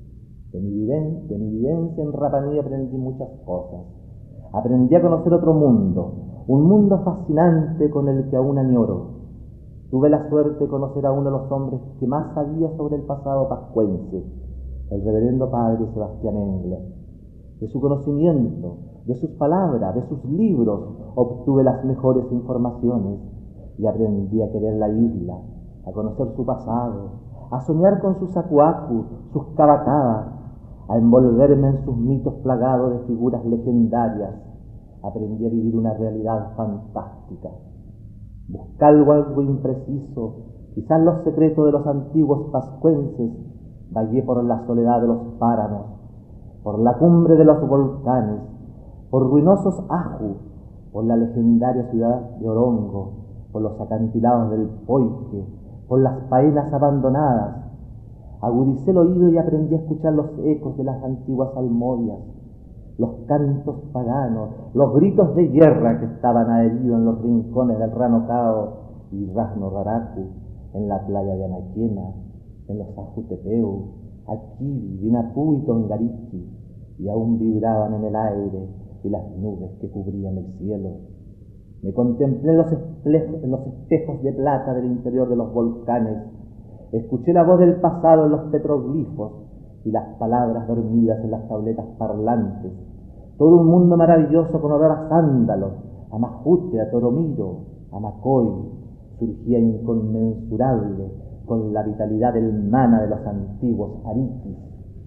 De mi vivencia en Rapa Nui aprendí muchas cosas. Aprendí a conocer otro mundo, un mundo fascinante con el que aún añoro. Tuve la suerte de conocer a uno de los hombres que más sabía sobre el pasado pascuense, el reverendo padre Sebastián Engler. De su conocimiento, de sus palabras, de sus libros, obtuve las mejores informaciones y aprendí a querer la isla, a conocer su pasado, a soñar con sus acuacu, sus cabacabas, a envolverme en sus mitos plagados de figuras legendarias. Aprendí a vivir una realidad fantástica. Buscando algo impreciso, quizás los secretos de los antiguos pascuenses, vagué por la soledad de los páramos, por la cumbre de los volcanes, por ruinosos Aju, por la legendaria ciudad de Orongo, por los acantilados del Poike, por las paenas abandonadas. Agudicé el oído y aprendí a escuchar los ecos de las antiguas almohadias, los cantos paganos, los gritos de guerra que estaban adheridos en los rincones del Rano Cao y Rasno Raracu, en la playa de Anaquena, en los Ajutepeu, Aquivi, Vinapú y Tongarichi, y aún vibraban en el aire y las nubes que cubrían el cielo. Me contemplé en los espejos de plata del interior de los volcanes. Escuché la voz del pasado en los petroglifos y las palabras dormidas en las tabletas parlantes. Todo un mundo maravilloso con olor a sándalo, a majute, a toromiro, a macoy, surgía inconmensurable con la vitalidad del mana de los antiguos ariquis.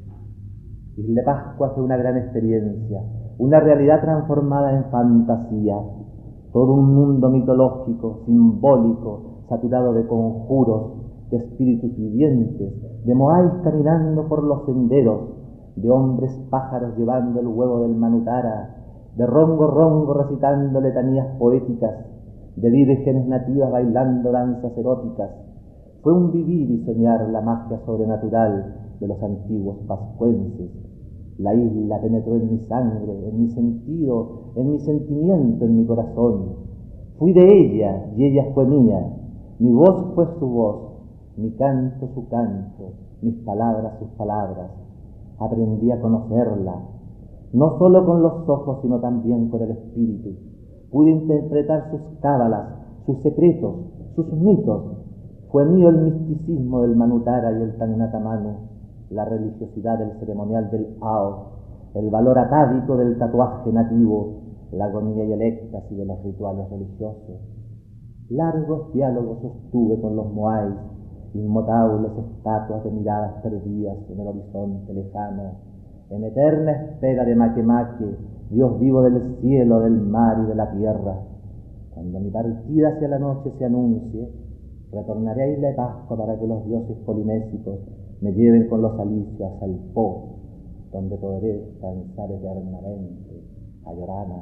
Isla Pascua fue una gran experiencia, una realidad transformada en fantasía. Todo un mundo mitológico, simbólico, saturado de conjuros, de espíritus vivientes, de moáis caminando por los senderos, de hombres pájaros llevando el huevo del manutara, de rongo rongo recitando letanías poéticas, de vírgenes nativas bailando danzas eróticas. Fue un vivir y soñar la magia sobrenatural de los antiguos pascuenses. La isla penetró en mi sangre, en mi sentido, en mi sentimiento, en mi corazón. Fui de ella y ella fue mía. Mi voz fue su voz, mi canto su canto, mis palabras sus palabras. Aprendí a conocerla, no solo con los ojos, sino también con el espíritu. Pude interpretar sus cábalas, sus secretos, sus mitos. Fue mío el misticismo del manutara y el Tangnata Manu, la religiosidad del ceremonial del Ao, el valor atávico del tatuaje nativo, la agonía y el éxtasis de los rituales religiosos. Largos diálogos sostuve con los moáis, inmutables estatuas de miradas perdidas en el horizonte lejano, en eterna espera de Makemake, Dios vivo del cielo, del mar y de la tierra. Cuando mi partida hacia la noche se anuncie, retornaré a Isla Pascua para que los dioses polinésicos me lleven con los alicios al Po, donde podré descansar eternamente, a Llorana.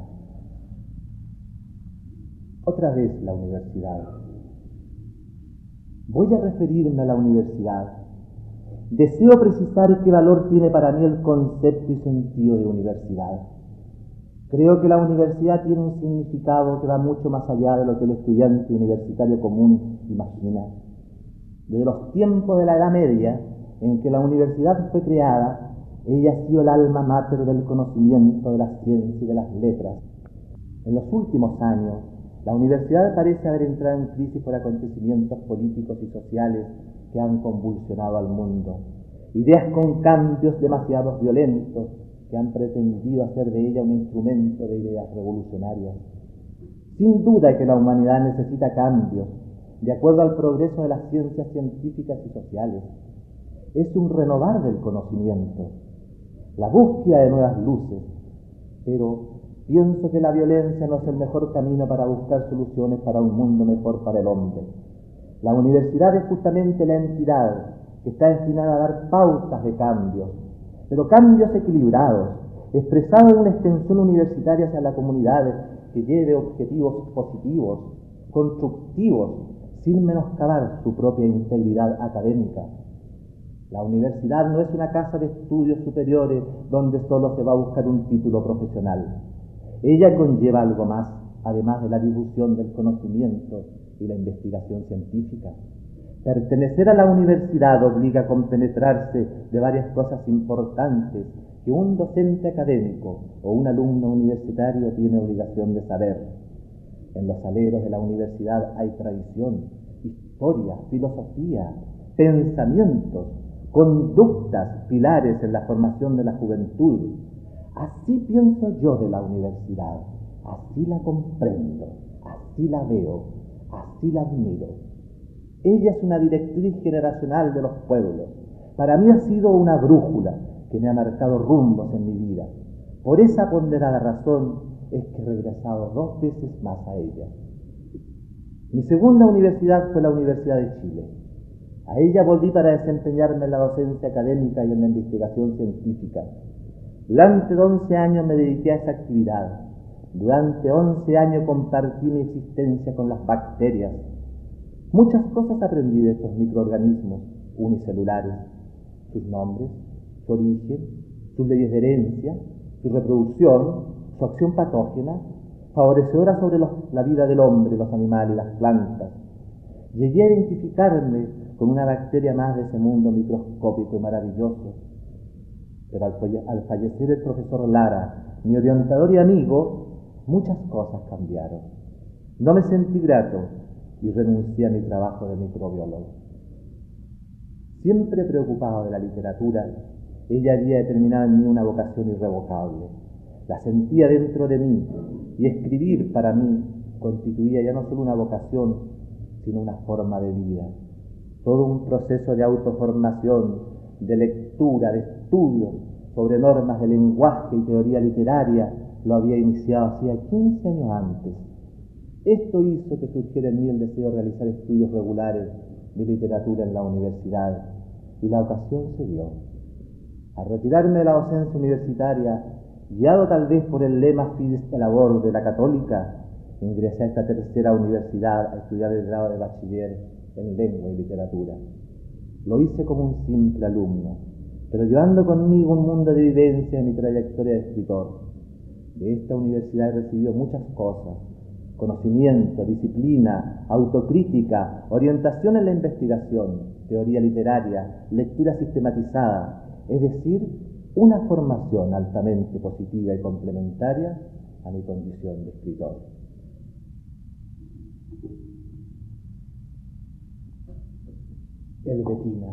Otra vez la universidad. Voy a referirme a la universidad. Deseo precisar qué valor tiene para mí el concepto y sentido de universidad. Creo que la universidad tiene un significado que va mucho más allá de lo que el estudiante universitario común imagina. Desde los tiempos de la Edad Media, en que la universidad fue creada, ella ha sido el alma mater del conocimiento, de la ciencia y de las letras. En los últimos años, la universidad parece haber entrado en crisis por acontecimientos políticos y sociales que han convulsionado al mundo. Ideas con cambios demasiado violentos que han pretendido hacer de ella un instrumento de ideas revolucionarias. Sin duda que la humanidad necesita cambios, de acuerdo al progreso de las ciencias científicas y sociales. Es un renovar del conocimiento, la búsqueda de nuevas luces, pero Pienso que la violencia no es el mejor camino para buscar soluciones para un mundo mejor para el hombre. La universidad es justamente la entidad que está destinada a dar pautas de cambios, pero cambios equilibrados, expresados en una extensión universitaria hacia la comunidad que lleve objetivos positivos, constructivos, sin menoscabar su propia integridad académica. La universidad no es una casa de estudios superiores donde solo se va a buscar un título profesional. Ella conlleva algo más, además de la difusión del conocimiento y la investigación científica. Pertenecer a la universidad obliga a compenetrarse de varias cosas importantes que un docente académico o un alumno universitario tiene obligación de saber. En los aleros de la universidad hay tradición, historia, filosofía, pensamientos, conductas, pilares en la formación de la juventud. Así pienso yo de la universidad, así la comprendo, así la veo, así la admiro. Ella es una directriz generacional de los pueblos. Para mí ha sido una brújula que me ha marcado rumbos en mi vida. Por esa ponderada razón es que he regresado 2 veces más a ella. Mi segunda universidad fue la Universidad de Chile. A ella volví para desempeñarme en la docencia académica y en la investigación científica. Durante 11 años me dediqué a esa actividad. Durante 11 años compartí mi existencia con las bacterias. Muchas cosas aprendí de estos microorganismos unicelulares, sus nombres, su origen, sus leyes de herencia, su reproducción, su acción patógena, favorecedora sobre la vida del hombre, los animales y las plantas. Llegué a identificarme con una bacteria más de ese mundo microscópico y maravilloso. Pero al fallecer el profesor Lara, mi orientador y amigo, muchas cosas cambiaron. No me sentí grato y renuncié a mi trabajo de microbiólogo. Siempre preocupado de la literatura, ella había determinado en mí una vocación irrevocable. La sentía dentro de mí y escribir para mí constituía ya no solo una vocación, sino una forma de vida. Todo un proceso de autoformación, de lectura, de estudio sobre normas de lenguaje y teoría literaria lo había iniciado hacía 15 años antes. Esto hizo que surgiera en mí el deseo de realizar estudios regulares de literatura en la universidad, y la ocasión se dio. Al retirarme de la docencia universitaria, guiado tal vez por el lema Fides et Labor de la Católica, ingresé a esta tercera universidad a estudiar el grado de bachiller en lengua y literatura. Lo hice como un simple alumno, pero llevando conmigo un mundo de vivencia en mi trayectoria de escritor. De esta universidad he recibido muchas cosas: conocimiento, disciplina, autocrítica, orientación en la investigación, teoría literaria, lectura sistematizada, es decir, una formación altamente positiva y complementaria a mi condición de escritor. El Betina.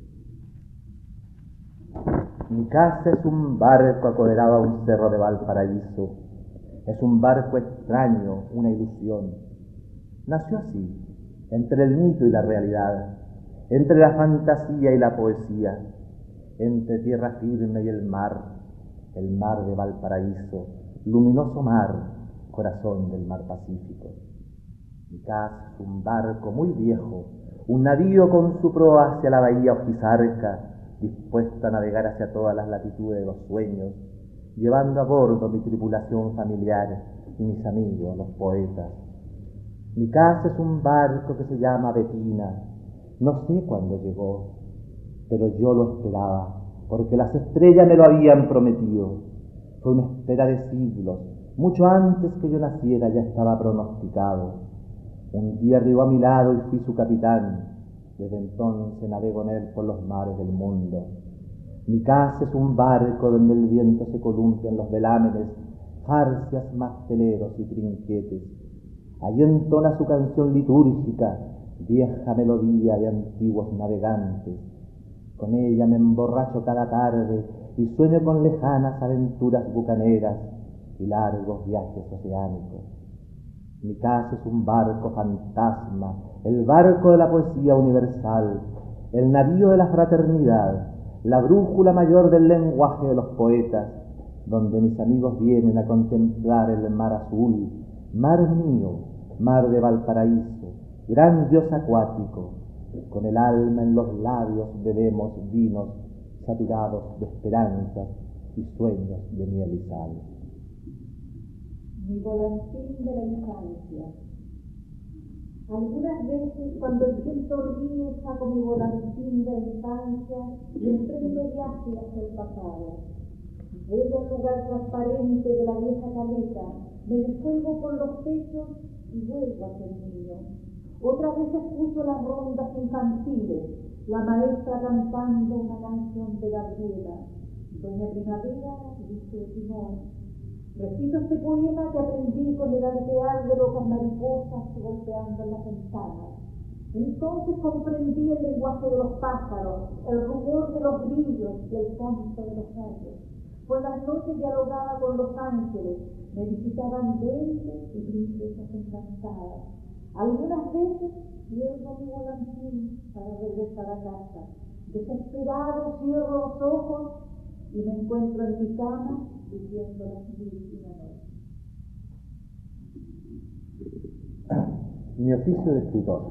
Mi casa es un barco acoderado a un cerro de Valparaíso. Es un barco extraño, una ilusión. Nació así, entre el mito y la realidad, entre la fantasía y la poesía, entre tierra firme y el mar de Valparaíso, luminoso mar, corazón del mar Pacífico. Mi casa es un barco muy viejo, un navío con su proa hacia la bahía Ojizarca, dispuesto a navegar hacia todas las latitudes de los sueños, llevando a bordo mi tripulación familiar y mis amigos, los poetas. Mi casa es un barco que se llama Betina. No sé cuándo llegó, pero yo lo esperaba, porque las estrellas me lo habían prometido. Fue una espera de siglos. Mucho antes que yo naciera ya estaba pronosticado. Un día arribó a mi lado y fui su capitán. Desde entonces navego en él por los mares del mundo. Mi casa es un barco donde el viento se columpia en los velámenes, jarcias, masteleros y trinquetes. Allí entona su canción litúrgica, vieja melodía de antiguos navegantes. Con ella me emborracho cada tarde y sueño con lejanas aventuras bucaneras y largos viajes oceánicos. Mi casa es un barco fantasma, el barco de la poesía universal, el navío de la fraternidad, la brújula mayor del lenguaje de los poetas, donde mis amigos vienen a contemplar el mar azul, mar mío, mar de Valparaíso, gran dios acuático. Con el alma en los labios bebemos vinos saturados de esperanzas y sueños de miel y sal. Mi volantín de la infancia. Algunas veces, cuando el viento ríe, saco mi volantín de la infancia y emprendo viaje hacia el pasado. Voy al lugar transparente de la vieja caleta, me descuelgo con los pechos y vuelvo a ser niño. Otras veces escucho las rondas infantiles, la maestra cantando una canción de Gabriela. Doña Primavera dice Simón. Recito este poema que aprendí con el alvear de locas mariposas golpeando en las ventanas. Entonces comprendí el lenguaje de los pájaros, el rumor de los grillos y el canto de los gallos. Por las noches dialogaba con los ángeles, me visitaban duendes y princesas encantadas. Algunas veces pierdo mi volantín para regresar a casa. Desesperado cierro los ojos y me encuentro en mi cama diciendo las 10:01 noche. Mi oficio de escritor.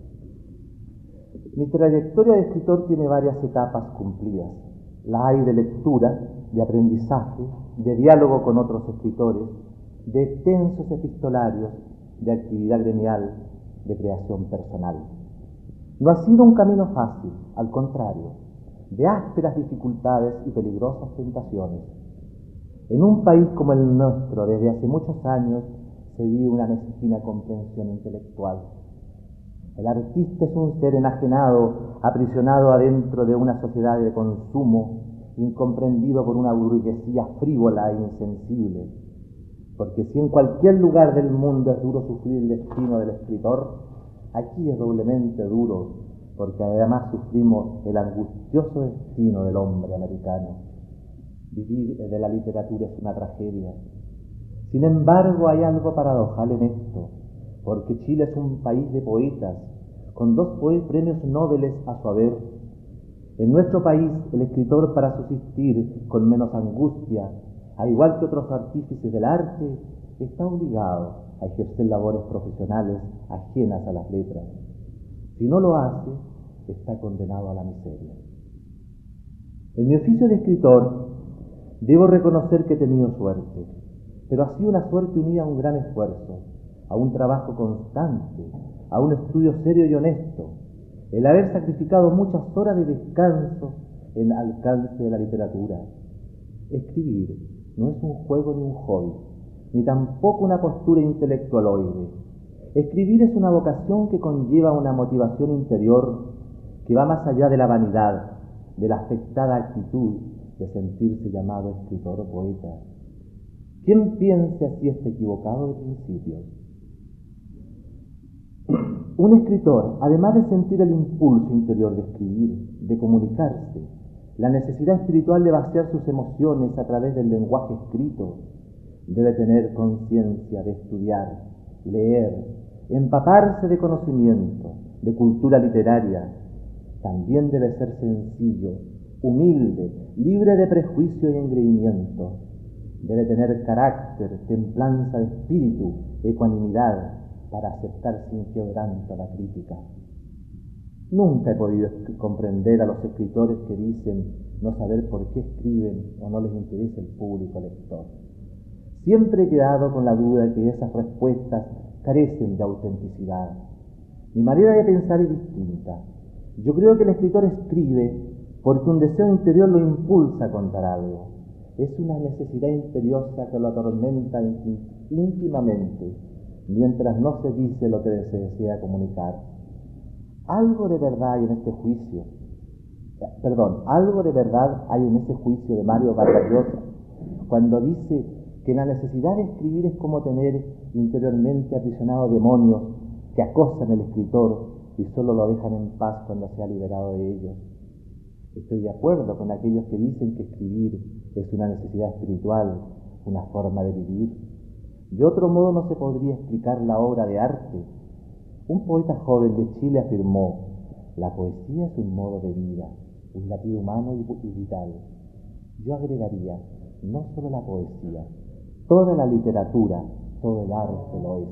Mi trayectoria de escritor tiene varias etapas cumplidas. La hay de lectura, de aprendizaje, de diálogo con otros escritores, de extensos epistolarios, de actividad gremial, de creación personal. No ha sido un camino fácil, al contrario, de ásperas dificultades y peligrosas tentaciones. En un país como el nuestro, desde hace muchos años, se vive una mezquina comprensión intelectual. El artista es un ser enajenado, aprisionado adentro de una sociedad de consumo, incomprendido por una burguesía frívola e insensible. Porque si en cualquier lugar del mundo es duro sufrir el destino del escritor, aquí es doblemente duro, porque además sufrimos el angustioso destino del hombre americano. Vivir de la literatura es una tragedia. Sin embargo, hay algo paradojal en esto, porque Chile es un país de poetas, con 2 premios Nobel a su haber. En nuestro país, el escritor, para subsistir con menos angustia, al igual que otros artífices del arte, está obligado a ejercer labores profesionales ajenas a las letras. Si no lo hace, está condenado a la miseria. En mi oficio de escritor, debo reconocer que he tenido suerte, pero ha sido una suerte unida a un gran esfuerzo, a un trabajo constante, a un estudio serio y honesto, el haber sacrificado muchas horas de descanso en alcance de la literatura. Escribir no es un juego ni un hobby, ni tampoco una postura intelectualoide. Escribir es una vocación que conlleva una motivación interior que va más allá de la vanidad, de la afectada actitud de sentirse llamado escritor o poeta. Quien piense así está equivocado de principio. Un escritor, además de sentir el impulso interior de escribir, de comunicarse, la necesidad espiritual de vaciar sus emociones a través del lenguaje escrito, debe tener conciencia de estudiar, leer, empaparse de conocimiento, de cultura literaria. También debe ser sencillo, humilde, libre de prejuicio y engreimiento. Debe tener carácter, templanza de espíritu, ecuanimidad, para aceptar sin quebranto la crítica. Nunca he podido comprender a los escritores que dicen no saber por qué escriben o no les interesa el público lector. Siempre he quedado con la duda de que esas respuestas carecen de autenticidad. Mi manera de pensar es distinta. Yo creo que el escritor escribe porque un deseo interior lo impulsa a contar algo. Es una necesidad imperiosa que lo atormenta íntimamente, mientras no se dice lo que se desea comunicar. Algo de verdad hay en ese juicio de Mario Vargas Llosa, cuando dice que la necesidad de escribir es como tener interiormente aprisionados demonios que acosan al escritor y solo lo dejan en paz cuando se ha liberado de ellos. Estoy de acuerdo con aquellos que dicen que escribir es una necesidad espiritual, una forma de vivir. De otro modo no se podría explicar la obra de arte. Un poeta joven de Chile afirmó: la poesía es un modo de vida, un latido humano y vital. Yo agregaría: no solo la poesía, toda la literatura, todo el arte lo es.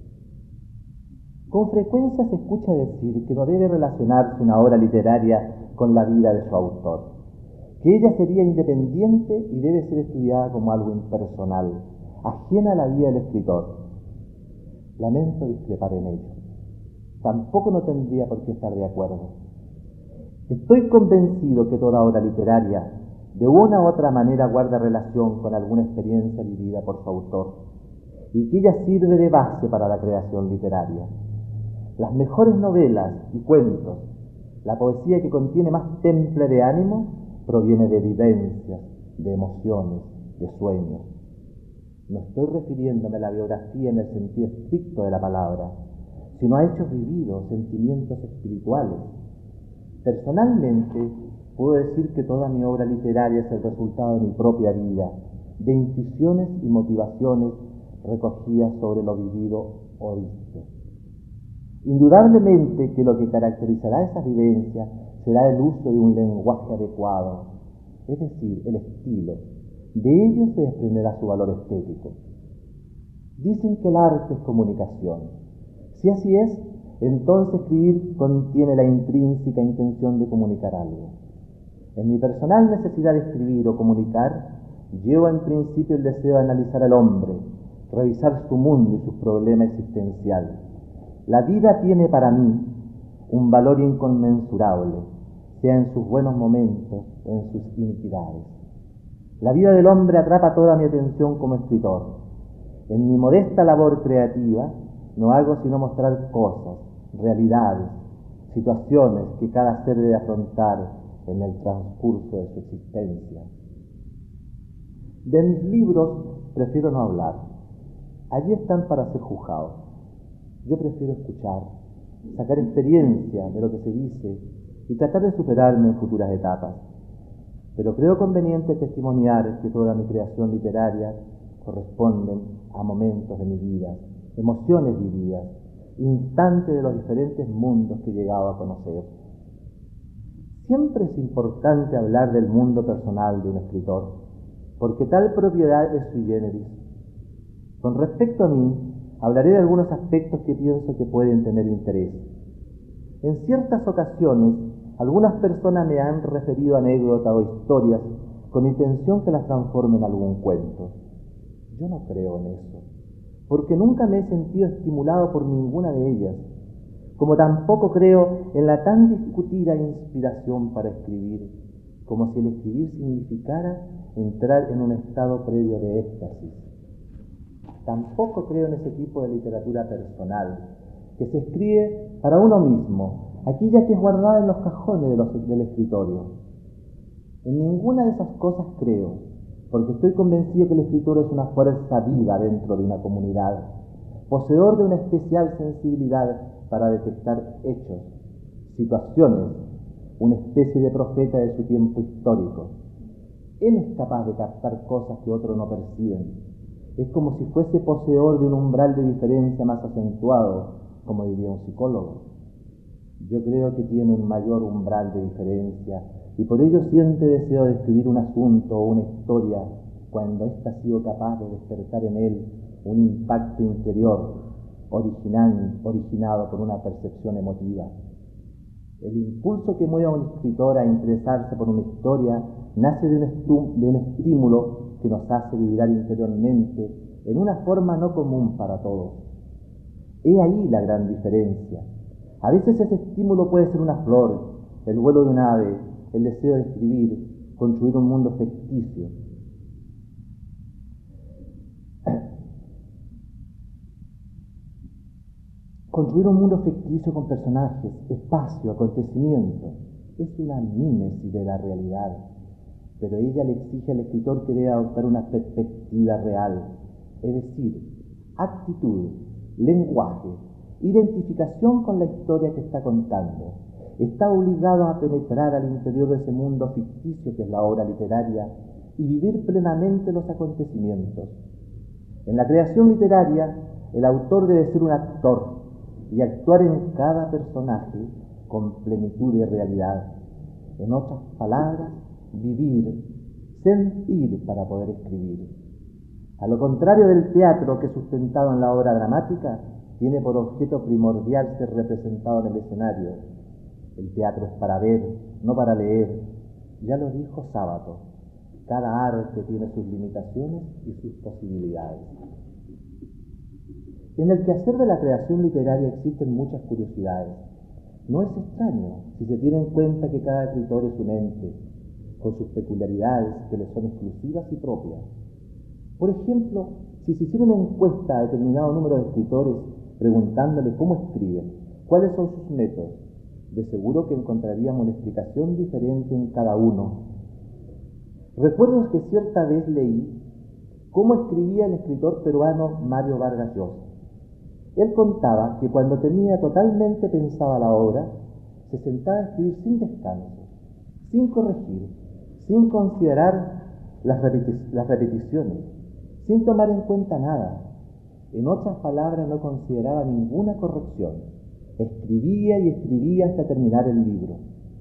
Con frecuencia se escucha decir que no debe relacionarse una obra literaria con la vida de su autor, que ella sería independiente y debe ser estudiada como algo impersonal, ajena a la vida del escritor. Lamento discrepar en ello. Tampoco no tendría por qué estar de acuerdo. Estoy convencido que toda obra literaria, de una u otra manera, guarda relación con alguna experiencia vivida por su autor, y que ella sirve de base para la creación literaria. Las mejores novelas y cuentos, la poesía que contiene más temple de ánimo, proviene de vivencias, de emociones, de sueños. No estoy refiriéndome a la biografía en el sentido estricto de la palabra, sino a hechos vividos, sentimientos espirituales. Personalmente, puedo decir que toda mi obra literaria es el resultado de mi propia vida, de intuiciones y motivaciones recogidas sobre lo vivido o visto. Indudablemente que lo que caracterizará esas vivencias será el uso de un lenguaje adecuado, es decir, el estilo. De ello se desprenderá su valor estético. Dicen que el arte es comunicación. Si así es, entonces escribir contiene la intrínseca intención de comunicar algo. En mi personal necesidad de escribir o comunicar, llevo en principio el deseo de analizar al hombre, revisar su mundo y sus problemas existenciales. La vida tiene para mí un valor inconmensurable, sea en sus buenos momentos o en sus iniquidades. La vida del hombre atrapa toda mi atención como escritor. En mi modesta labor creativa no hago sino mostrar cosas, realidades, situaciones que cada ser debe afrontar en el transcurso de su existencia. De mis libros prefiero no hablar. Allí están para ser juzgados. Yo prefiero escuchar, sacar experiencia de lo que se dice y tratar de superarme en futuras etapas. Pero creo conveniente testimoniar que toda mi creación literaria corresponden a momentos de mi vida, emociones vividas, instantes de los diferentes mundos que he llegado a conocer. Siempre es importante hablar del mundo personal de un escritor, porque tal propiedad es sui generis. Con respecto a mí, hablaré de algunos aspectos que pienso que pueden tener interés. En ciertas ocasiones, algunas personas me han referido anécdotas o historias con intención que las transforme en algún cuento. Yo no creo en eso, porque nunca me he sentido estimulado por ninguna de ellas, como tampoco creo en la tan discutida inspiración para escribir, como si el escribir significara entrar en un estado previo de éxtasis. Tampoco creo en ese tipo de literatura personal, que se escribe para uno mismo, aquella que es guardada en los cajones del escritorio. En ninguna de esas cosas creo, porque estoy convencido que el escritor es una fuerza viva dentro de una comunidad, poseedor de una especial sensibilidad para detectar hechos, situaciones, una especie de profeta de su tiempo histórico. Él es capaz de captar cosas que otros no perciben. Es como si fuese poseedor de un umbral de diferencia más acentuado, como diría un psicólogo. Yo creo que tiene un mayor umbral de diferencia y por ello siente deseo de escribir un asunto o una historia cuando ésta ha sido capaz de despertar en él un impacto interior originado por una percepción emotiva. El impulso que mueve a un escritor a interesarse por una historia nace de un estímulo que nos hace vibrar interiormente en una forma no común para todos. He ahí la gran diferencia. A veces ese estímulo puede ser una flor, el vuelo de un ave, el deseo de escribir, construir un mundo ficticio. Construir un mundo ficticio con personajes, espacio, acontecimientos, es una mímesis de la realidad, pero ella le exige al escritor que debe adoptar una perspectiva real, es decir, actitud, lenguaje, identificación con la historia que está contando. Está obligado a penetrar al interior de ese mundo ficticio que es la obra literaria y vivir plenamente los acontecimientos. En la creación literaria, el autor debe ser un actor y actuar en cada personaje con plenitud de realidad. En otras palabras, vivir, sentir para poder escribir. A lo contrario del teatro, que sustentado en la obra dramática, tiene por objeto primordial ser representado en el escenario. El teatro es para ver, no para leer. Ya lo dijo Sábato, cada arte tiene sus limitaciones y sus posibilidades. En el quehacer de la creación literaria existen muchas curiosidades. No es extraño si se tiene en cuenta que cada escritor es un ente, con sus peculiaridades que le son exclusivas y propias. Por ejemplo, si se hiciera una encuesta a determinado número de escritores preguntándole cómo escriben, cuáles son sus métodos, de seguro que encontraríamos una explicación diferente en cada uno. Recuerdo que cierta vez leí cómo escribía el escritor peruano Mario Vargas Llosa. Él contaba que cuando tenía totalmente pensada la obra, se sentaba a escribir sin descanso, sin corregir, sin considerar las repeticiones, sin tomar en cuenta nada. En otras palabras, no consideraba ninguna corrección. Escribía y escribía hasta terminar el libro.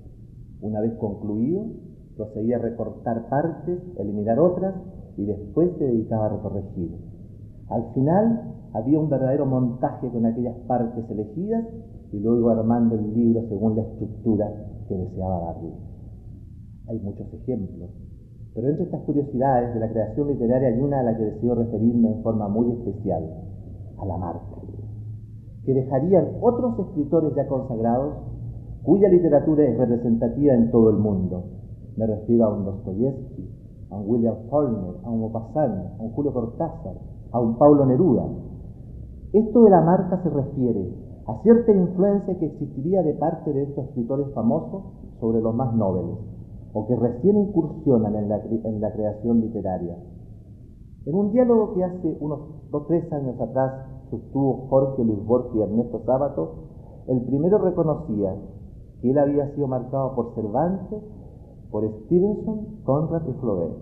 Una vez concluido, procedía a recortar partes, eliminar otras y después se dedicaba a recorregir. Al final había un verdadero montaje con aquellas partes elegidas y luego armando el libro según la estructura que deseaba darle. Hay muchos ejemplos, pero entre estas curiosidades de la creación literaria hay una a la que deseo referirme en forma muy especial, a la marca, que dejarían otros escritores ya consagrados, cuya literatura es representativa en todo el mundo. Me refiero a un Dostoyevsky, a un William Faulkner, a un Maupassant, a un Julio Cortázar, a un Pablo Neruda. Esto de la marca se refiere a cierta influencia que existiría de parte de estos escritores famosos sobre los más nobles, o que recién incursionan en la creación literaria. En un diálogo que hace unos 2 o 3 años atrás sostuvo Jorge Luis Borges y Ernesto Sábato, el primero reconocía que él había sido marcado por Cervantes, por Stevenson, Conrad y Flaubert.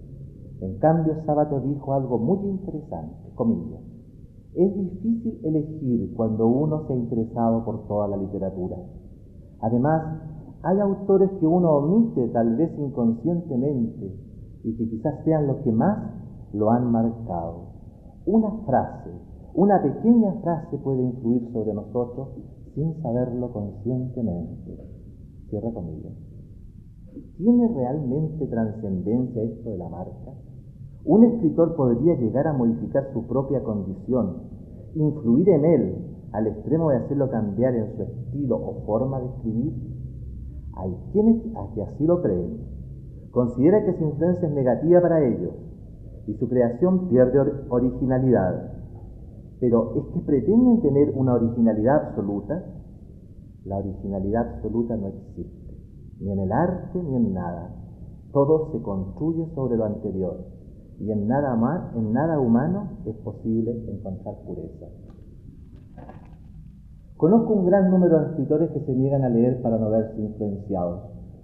En cambio, Sábato dijo algo muy interesante, comillas: es difícil elegir cuando uno se ha interesado por toda la literatura. Además, hay autores que uno omite tal vez inconscientemente y que quizás sean los que más lo han marcado. Una frase, una pequeña frase puede influir sobre nosotros sin saberlo conscientemente. Cierra comillas. ¿Tiene realmente trascendencia esto de la marca? Un escritor podría llegar a modificar su propia condición, influir en él al extremo de hacerlo cambiar en su estilo o forma de escribir. Hay quienes que así lo creen. Considera que su influencia es negativa para ellos y su creación pierde originalidad. Pero ¿es que pretenden tener una originalidad absoluta? La originalidad absoluta no existe, ni en el arte ni en nada. Todo se construye sobre lo anterior, y en nada humano es posible encontrar pureza. Conozco un gran número de escritores que se niegan a leer para no verse influenciados.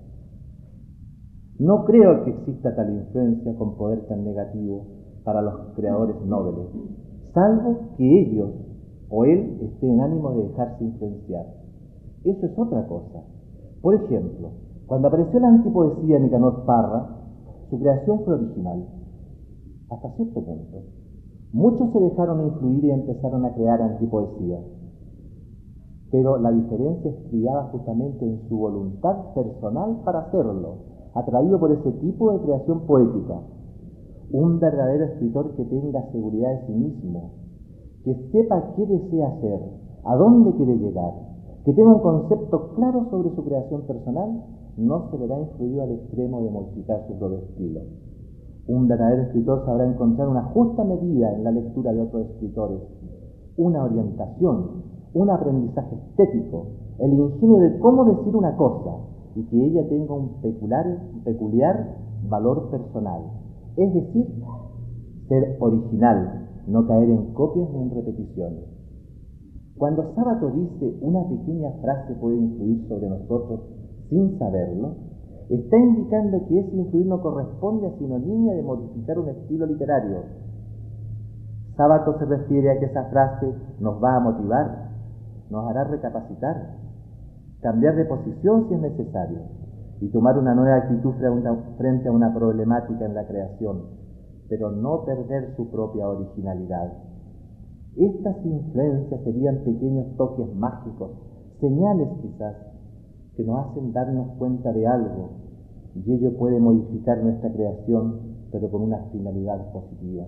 No creo que exista tal influencia con poder tan negativo para los creadores nobles, salvo que ellos o él esté en ánimo de dejarse influenciar. Eso es otra cosa. Por ejemplo, cuando apareció la antipoesía de Nicanor Parra, su creación fue original, hasta cierto punto. Muchos se dejaron influir y empezaron a crear antipoesía, pero la diferencia estriaba justamente en su voluntad personal para hacerlo, atraído por ese tipo de creación poética. Un verdadero escritor que tenga seguridad de sí mismo, que sepa qué desea hacer, a dónde quiere llegar, que tenga un concepto claro sobre su creación personal, no se verá influido al extremo de modificar su propio estilo. Un verdadero escritor sabrá encontrar una justa medida en la lectura de otros escritores, una orientación, un aprendizaje estético, el ingenio de cómo decir una cosa y que ella tenga un peculiar valor personal. Es decir, ser original, no caer en copias ni en repeticiones. Cuando Sábato dice una pequeña frase puede influir sobre nosotros sin saberlo, está indicando que ese influir no corresponde a sinonimia de modificar un estilo literario. Sábato se refiere a que esa frase nos va a motivar, nos hará recapacitar, cambiar de posición si es necesario. y tomar una nueva actitud frente a una problemática en la creación, pero no perder su propia originalidad. Estas influencias serían pequeños toques mágicos, señales quizás, que nos hacen darnos cuenta de algo, y ello puede modificar nuestra creación, pero con una finalidad positiva.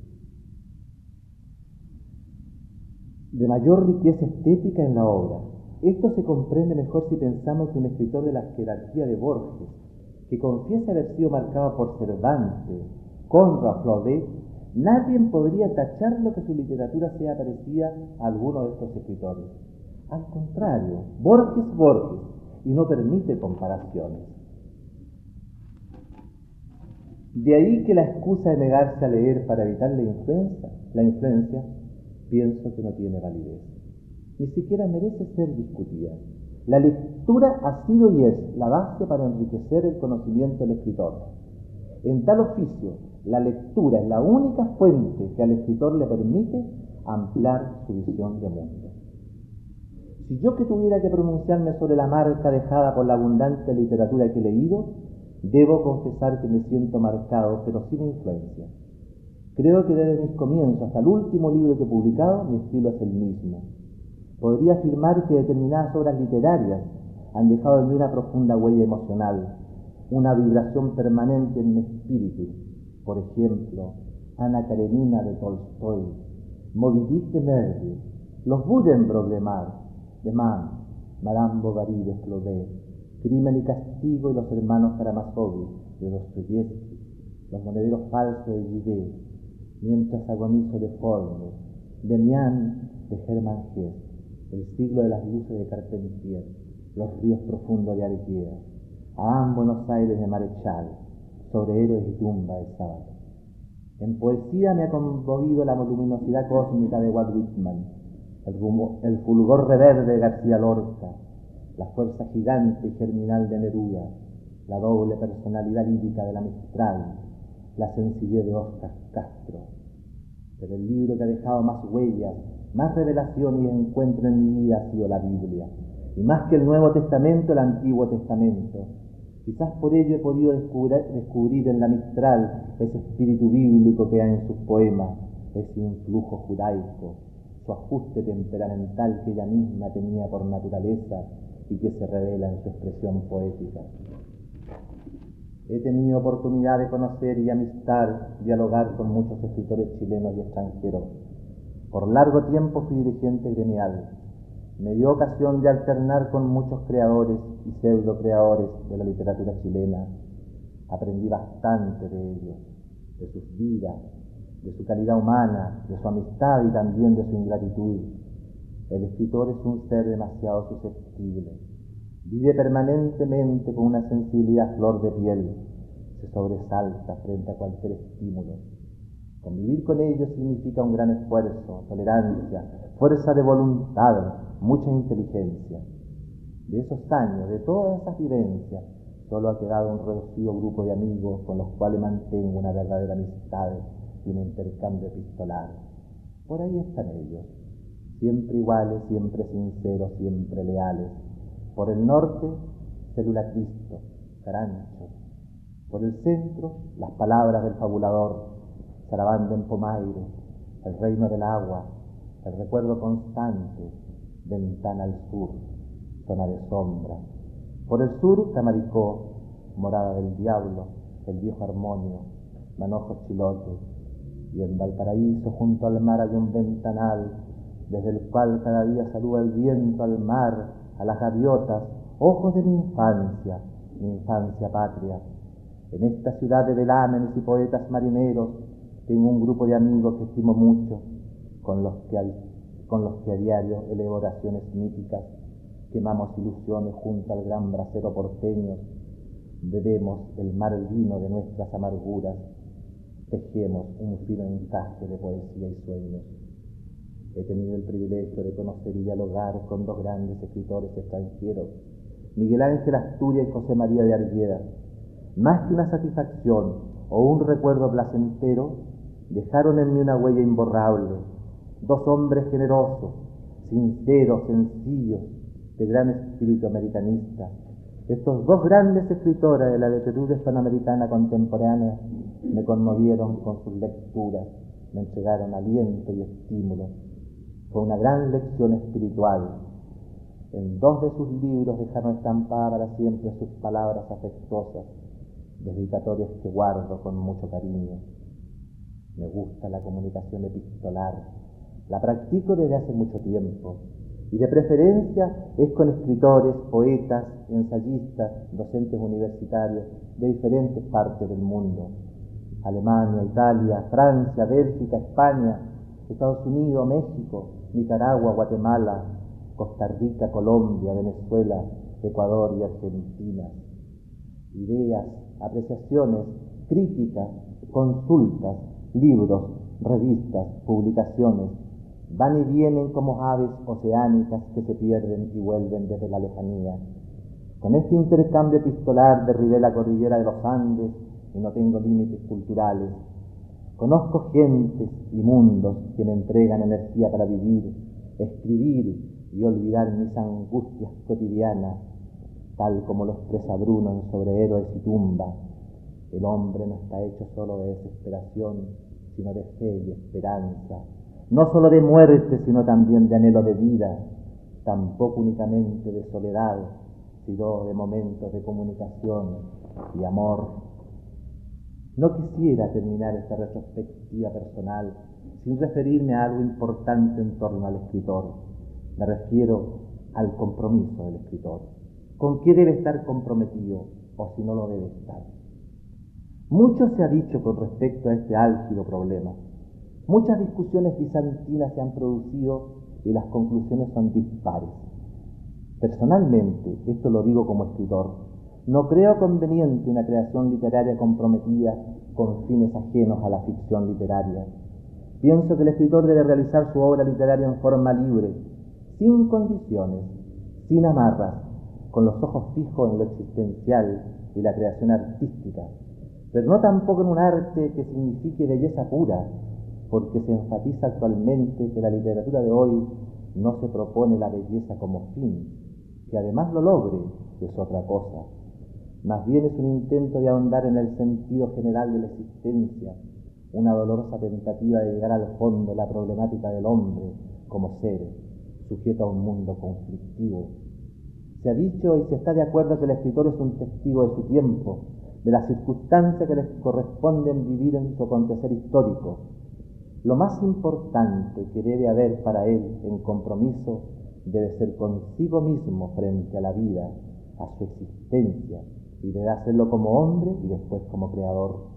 De mayor riqueza estética en la obra. Esto se comprende mejor si pensamos que un escritor de la jerarquía de Borges, que confiesa haber sido marcado por Cervantes, Conrad, Flaubert, nadie podría tacharlo que su literatura sea parecida a alguno de estos escritores. Al contrario, Borges, y no permite comparaciones. De ahí que la excusa de negarse a leer para evitar la influencia, pienso que no tiene validez. Ni siquiera merece ser discutida. La lectura ha sido y es la base para enriquecer el conocimiento del escritor. En tal oficio, la lectura es la única fuente que al escritor le permite ampliar su visión de mundo. Si yo que tuviera que pronunciarme sobre la marca dejada por la abundante literatura que he leído, debo confesar que me siento marcado, pero sin influencia. Creo que desde mis comienzos hasta el último libro que he publicado, mi estilo es el mismo. Podría afirmar que determinadas obras literarias han dejado en mí una profunda huella emocional, una vibración permanente en mi espíritu. Por ejemplo, Ana Karenina de Tolstoy, Moby Dick de Melville, Los Buddenbrook de Mann, Madame Bovary de Flaubert, Crimen y Castigo y Los Hermanos Karamazov de Dostoyevsky, Los Monederos Falsos de Gide, Mientras agonizo de Faulkner, Demián de Hermann Hesse, El siglo de las luces de Carpentier, Los ríos profundos de Argueda, Adán Buenos Aires de Marechal, Sobre héroes y tumba de Sábato. En poesía me ha conmovido la voluminosidad cósmica de Walt Whitman, el fulgor reverde de García Lorca, la fuerza gigante y germinal de Neruda, la doble personalidad lírica de la Mistral, la sencillez de Oscar Castro. Pero el libro que ha dejado más huellas, más revelación y encuentro en mi vida ha sido la Biblia, y más que el Nuevo Testamento, el Antiguo Testamento. Quizás por ello he podido descubrir en la Mistral ese espíritu bíblico que hay en sus poemas, ese influjo judaico, su ajuste temperamental que ella misma tenía por naturaleza y que se revela en su expresión poética. He tenido oportunidad de conocer y dialogar con muchos escritores chilenos y extranjeros. Por largo tiempo fui dirigente gremial. Me dio ocasión de alternar con muchos creadores y pseudo-creadores de la literatura chilena. Aprendí bastante de ellos, de sus vidas, de su calidad humana, de su amistad y también de su ingratitud. El escritor es un ser demasiado susceptible. Vive permanentemente con una sensibilidad a flor de piel. Se sobresalta frente a cualquier estímulo. Convivir con ellos significa un gran esfuerzo, tolerancia, fuerza de voluntad, mucha inteligencia. De esos años, de todas esas vivencias, solo ha quedado un reducido grupo de amigos con los cuales mantengo una verdadera amistad y un intercambio epistolar. Por ahí están ellos, siempre iguales, siempre sinceros, siempre leales. Por el norte, Célula Cristo, Carancho. Por el centro, las palabras del fabulador, Sarabanda en Pomaire, El reino del agua, El recuerdo constante, Ventana al sur, Zona de sombra. Por el sur, Tamaricó, Morada del diablo, El viejo armonio, Manojo Chilote. Y en Valparaíso, junto al mar, hay un ventanal, desde el cual cada día saluda el viento al mar, a las gaviotas, ojos de mi infancia patria. En esta ciudad de velámenes y poetas marineros, tengo un grupo de amigos que estimo mucho, con los que a diario elevo oraciones míticas, quemamos ilusiones junto al gran brasero porteño, bebemos el mar vino de nuestras amarguras, tejemos un fino encaje de poesía y sueños. He tenido el privilegio de conocer y dialogar con dos grandes escritores extranjeros, Miguel Ángel Asturias y José María de Argueda. Más que una satisfacción o un recuerdo placentero, dejaron en mí una huella imborrable. Dos hombres generosos, sinceros, sencillos, de gran espíritu americanista, Estos dos grandes escritores de la literatura hispanoamericana contemporánea me conmovieron con sus lecturas, me entregaron aliento y estímulo. Fue una gran lección espiritual. En dos de sus libros dejaron estampada para siempre sus palabras afectuosas, dedicatorias que guardo con mucho cariño. Me gusta la comunicación epistolar, la practico desde hace mucho tiempo, y de preferencia es con escritores, poetas, ensayistas, docentes universitarios de diferentes partes del mundo: Alemania, Italia, Francia, Bélgica, España, Estados Unidos, México, Nicaragua, Guatemala, Costa Rica, Colombia, Venezuela, Ecuador y Argentina. Ideas, apreciaciones, críticas, consultas, libros, revistas, publicaciones, van y vienen como aves oceánicas que se pierden y vuelven desde la lejanía. Con este intercambio epistolar derribé la cordillera de los Andes y no tengo límites culturales. Conozco gentes y mundos que me entregan energía para vivir, escribir y olvidar mis angustias cotidianas, tal como lo expresa Bruno en Sobre héroes y tumba. El hombre no está hecho solo de desesperación, sino de fe y esperanza, no solo de muerte, sino también de anhelo de vida, tampoco únicamente de soledad, sino de momentos de comunicación y amor. No quisiera terminar esta retrospectiva personal sin referirme a algo importante en torno al escritor. Me refiero al compromiso del escritor. ¿Con qué debe estar comprometido o si no lo debe estar? Mucho se ha dicho con respecto a este álgido problema. Muchas discusiones bizantinas se han producido y las conclusiones son dispares. Personalmente, esto lo digo como escritor, no creo conveniente una creación literaria comprometida con fines ajenos a la ficción literaria. Pienso que el escritor debe realizar su obra literaria en forma libre, sin condiciones, sin amarras, con los ojos fijos en lo existencial y la creación artística, pero no tampoco en un arte que signifique belleza pura, porque se enfatiza actualmente que la literatura de hoy no se propone la belleza como fin, que además lo logre es otra cosa. Más bien es un intento de ahondar en el sentido general de la existencia, una dolorosa tentativa de llegar al fondo de la problemática del hombre como ser, sujeto a un mundo conflictivo. Se ha dicho y se está de acuerdo que el escritor es un testigo de su tiempo, de las circunstancias que les corresponden vivir en su acontecer histórico. Lo más importante que debe haber para él en compromiso debe ser consigo mismo frente a la vida, a su existencia, y debe hacerlo como hombre y después como creador.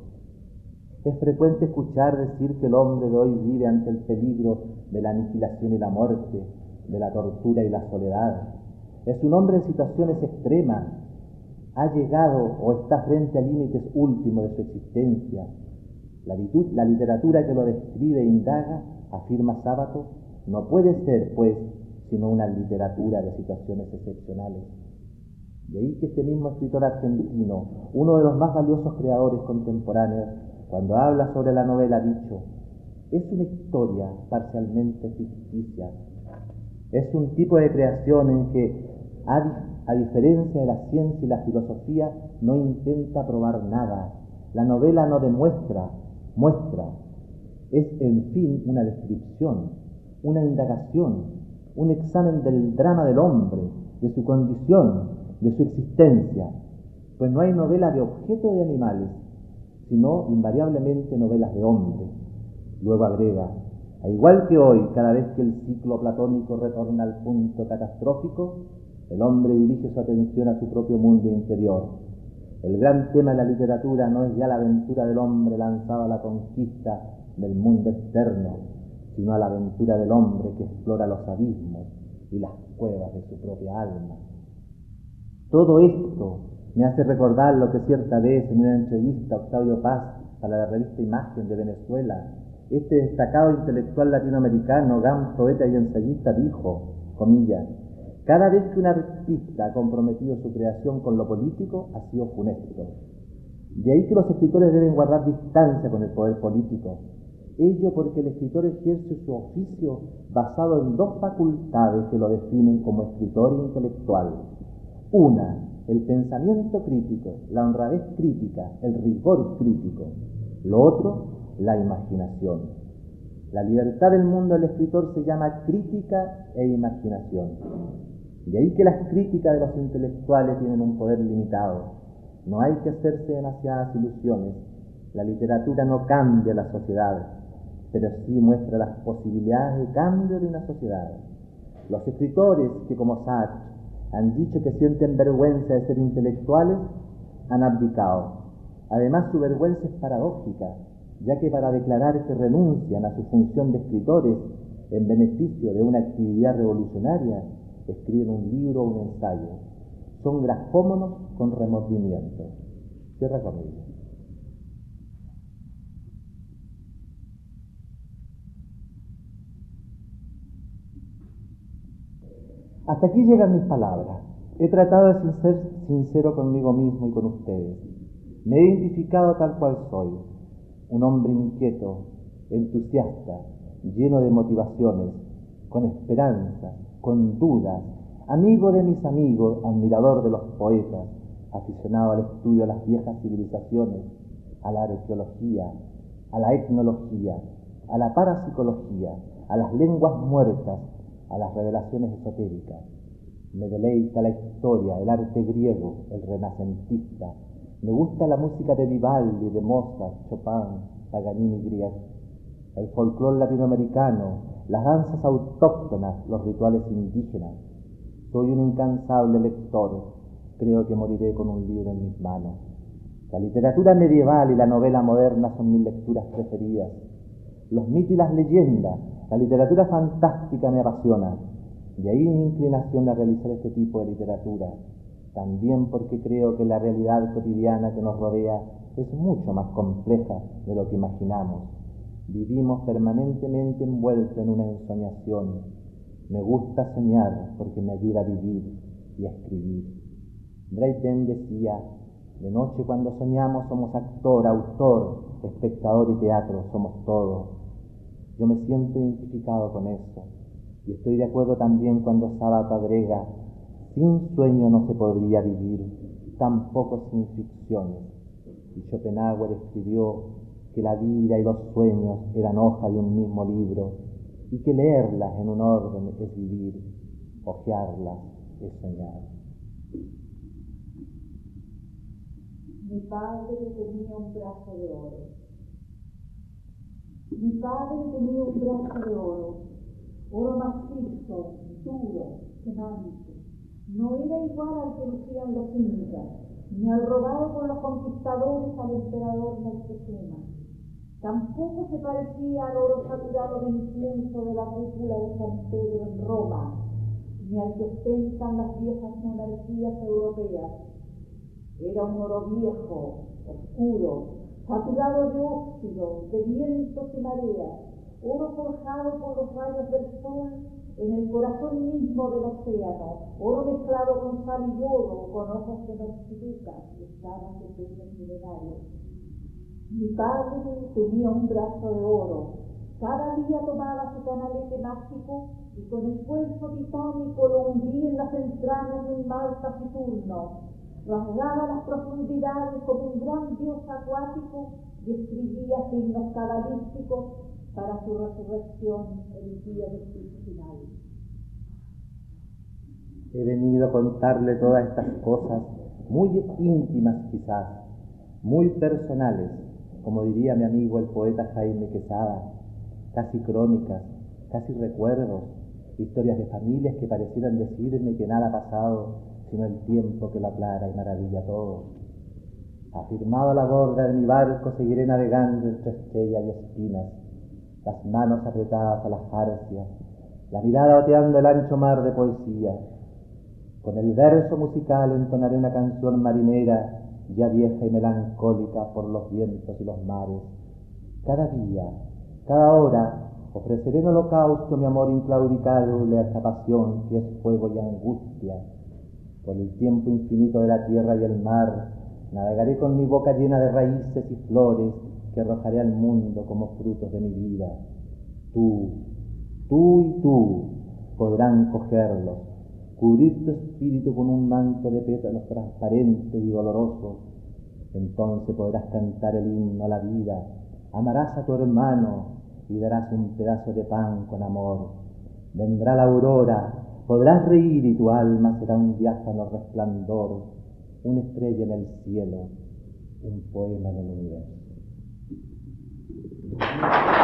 Es frecuente escuchar decir que el hombre de hoy vive ante el peligro de la aniquilación y la muerte, de la tortura y la soledad. Es un hombre en situaciones extremas, ha llegado o está frente a límites últimos de su existencia. La literatura que lo describe e indaga, afirma Sábato, no puede ser, pues, sino una literatura de situaciones excepcionales. De ahí que este mismo escritor argentino, uno de los más valiosos creadores contemporáneos, cuando habla sobre la novela ha dicho: es una historia parcialmente ficticia. Es un tipo de creación en que, a diferencia de la ciencia y la filosofía, no intenta probar nada. La novela no demuestra, muestra. Es, en fin, una descripción, una indagación, un examen del drama del hombre, de su condición, de su existencia. Pues no hay novela de objetos de animales, sino invariablemente novelas de hombres. Luego agrega: a igual que hoy, cada vez que el ciclo platónico retorna al punto catastrófico, el hombre dirige su atención a su propio mundo interior. El gran tema de la literatura no es ya la aventura del hombre lanzado a la conquista del mundo externo, sino a la aventura del hombre que explora los abismos y las cuevas de su propia alma. Todo esto me hace recordar lo que cierta vez en una entrevista Octavio Paz para la revista Imagen de Venezuela, este destacado intelectual latinoamericano, gran poeta y ensayista, dijo, comillas: cada vez que un artista ha comprometido su creación con lo político, ha sido funesto. De ahí que los escritores deben guardar distancia con el poder político. Ello porque el escritor ejerce su oficio basado en dos facultades que lo definen como escritor intelectual. Una, el pensamiento crítico, la honradez crítica, el rigor crítico. Lo otro, la imaginación. La libertad del mundo del escritor se llama crítica e imaginación. De ahí que las críticas de los intelectuales tienen un poder limitado. No hay que hacerse demasiadas ilusiones. La literatura no cambia la sociedad, pero sí muestra las posibilidades de cambio de una sociedad. Los escritores que, como Sartre, han dicho que sienten vergüenza de ser intelectuales, han abdicado. Además, su vergüenza es paradójica, ya que para declarar que renuncian a su función de escritores en beneficio de una actividad revolucionaria, escriben un libro o un ensayo. Son grafómonos con remordimiento. Cierra comillas. Hasta aquí llegan mis palabras. He tratado de ser sincero conmigo mismo y con ustedes. Me he identificado tal cual soy, un hombre inquieto, entusiasta, lleno de motivaciones, con esperanza, con dudas, amigo de mis amigos, admirador de los poetas, aficionado al estudio de las viejas civilizaciones, a la arqueología, a la etnología, a la parapsicología, a las lenguas muertas, a las revelaciones esotéricas. Me deleita la historia, el arte griego, el renacentista. Me gusta la música de Vivaldi, de Mozart, Chopin, Paganini y Grieg, el folclore latinoamericano, las danzas autóctonas, los rituales indígenas. Soy un incansable lector. Creo que moriré con un libro en mis manos. La literatura medieval y la novela moderna son mis lecturas preferidas. Los mitos y las leyendas, la literatura fantástica me apasiona. De ahí mi inclinación a realizar este tipo de literatura. También porque creo que la realidad cotidiana que nos rodea es mucho más compleja de lo que imaginamos. Vivimos permanentemente envueltos en una ensoñación. Me gusta soñar porque me ayuda a vivir y a escribir. Breitbart decía, de noche cuando soñamos somos actor, autor, espectador y teatro, somos todo. Yo me siento identificado con eso. Y estoy de acuerdo también cuando Sábato agrega, sin sueño no se podría vivir, tampoco sin ficciones. Y Schopenhauer escribió que la vida y los sueños eran hoja de un mismo libro, y que leerlas en un orden es vivir, hojearlas es soñar. Mi padre tenía un brazo de oro. Mi padre tenía un brazo de oro macizo, duro, quemante. No era igual al que lucían los incas, ni al robado por los conquistadores al emperador Moctezuma. Tampoco se parecía al oro saturado de incienso de la cúpula de San Pedro en Roma, ni al que ostentan las viejas monarquías europeas. Era un oro viejo, oscuro, saturado de óxido, de vientos y mareas, oro forjado por los rayos del sol en el corazón mismo del océano, oro mezclado con sal y yodo, con ojos de norchiducas y escamas de peces milenarios. Mi padre tenía un brazo de oro. Cada día tomaba su canalete mágico y con esfuerzo titánico lo hundía en las entrañas de un mar taciturno. Rasgaba las profundidades como un gran dios acuático y escribía signos cabalísticos para su resurrección el día del juicio final. He venido a contarle todas estas cosas, muy íntimas quizás, muy personales, como diría mi amigo el poeta Jaime Quesada, casi crónicas, casi recuerdos, historias de familias que parecieran decirme que nada ha pasado, sino el tiempo que lo aclara y maravilla todo. Afirmado a la borda de mi barco, seguiré navegando entre estrellas y espinas, las manos apretadas a las jarcias, la mirada oteando el ancho mar de poesía. Con el verso musical entonaré una canción marinera, ya vieja y melancólica por los vientos y los mares. Cada día, cada hora, ofreceré en holocausto mi amor inclaudicable a esta pasión que es fuego y angustia. Por el tiempo infinito de la tierra y el mar, navegaré con mi boca llena de raíces y flores que arrojaré al mundo como frutos de mi vida. Tú y tú podrán cogerlos. cubrir tu espíritu con un manto de pétalos transparentes y dolorosos. Entonces podrás cantar el himno a la vida, amarás a tu hermano y darás un pedazo de pan con amor. Vendrá la aurora, podrás reír y tu alma será un diáfano resplandor, una estrella en el cielo, un poema en el universo.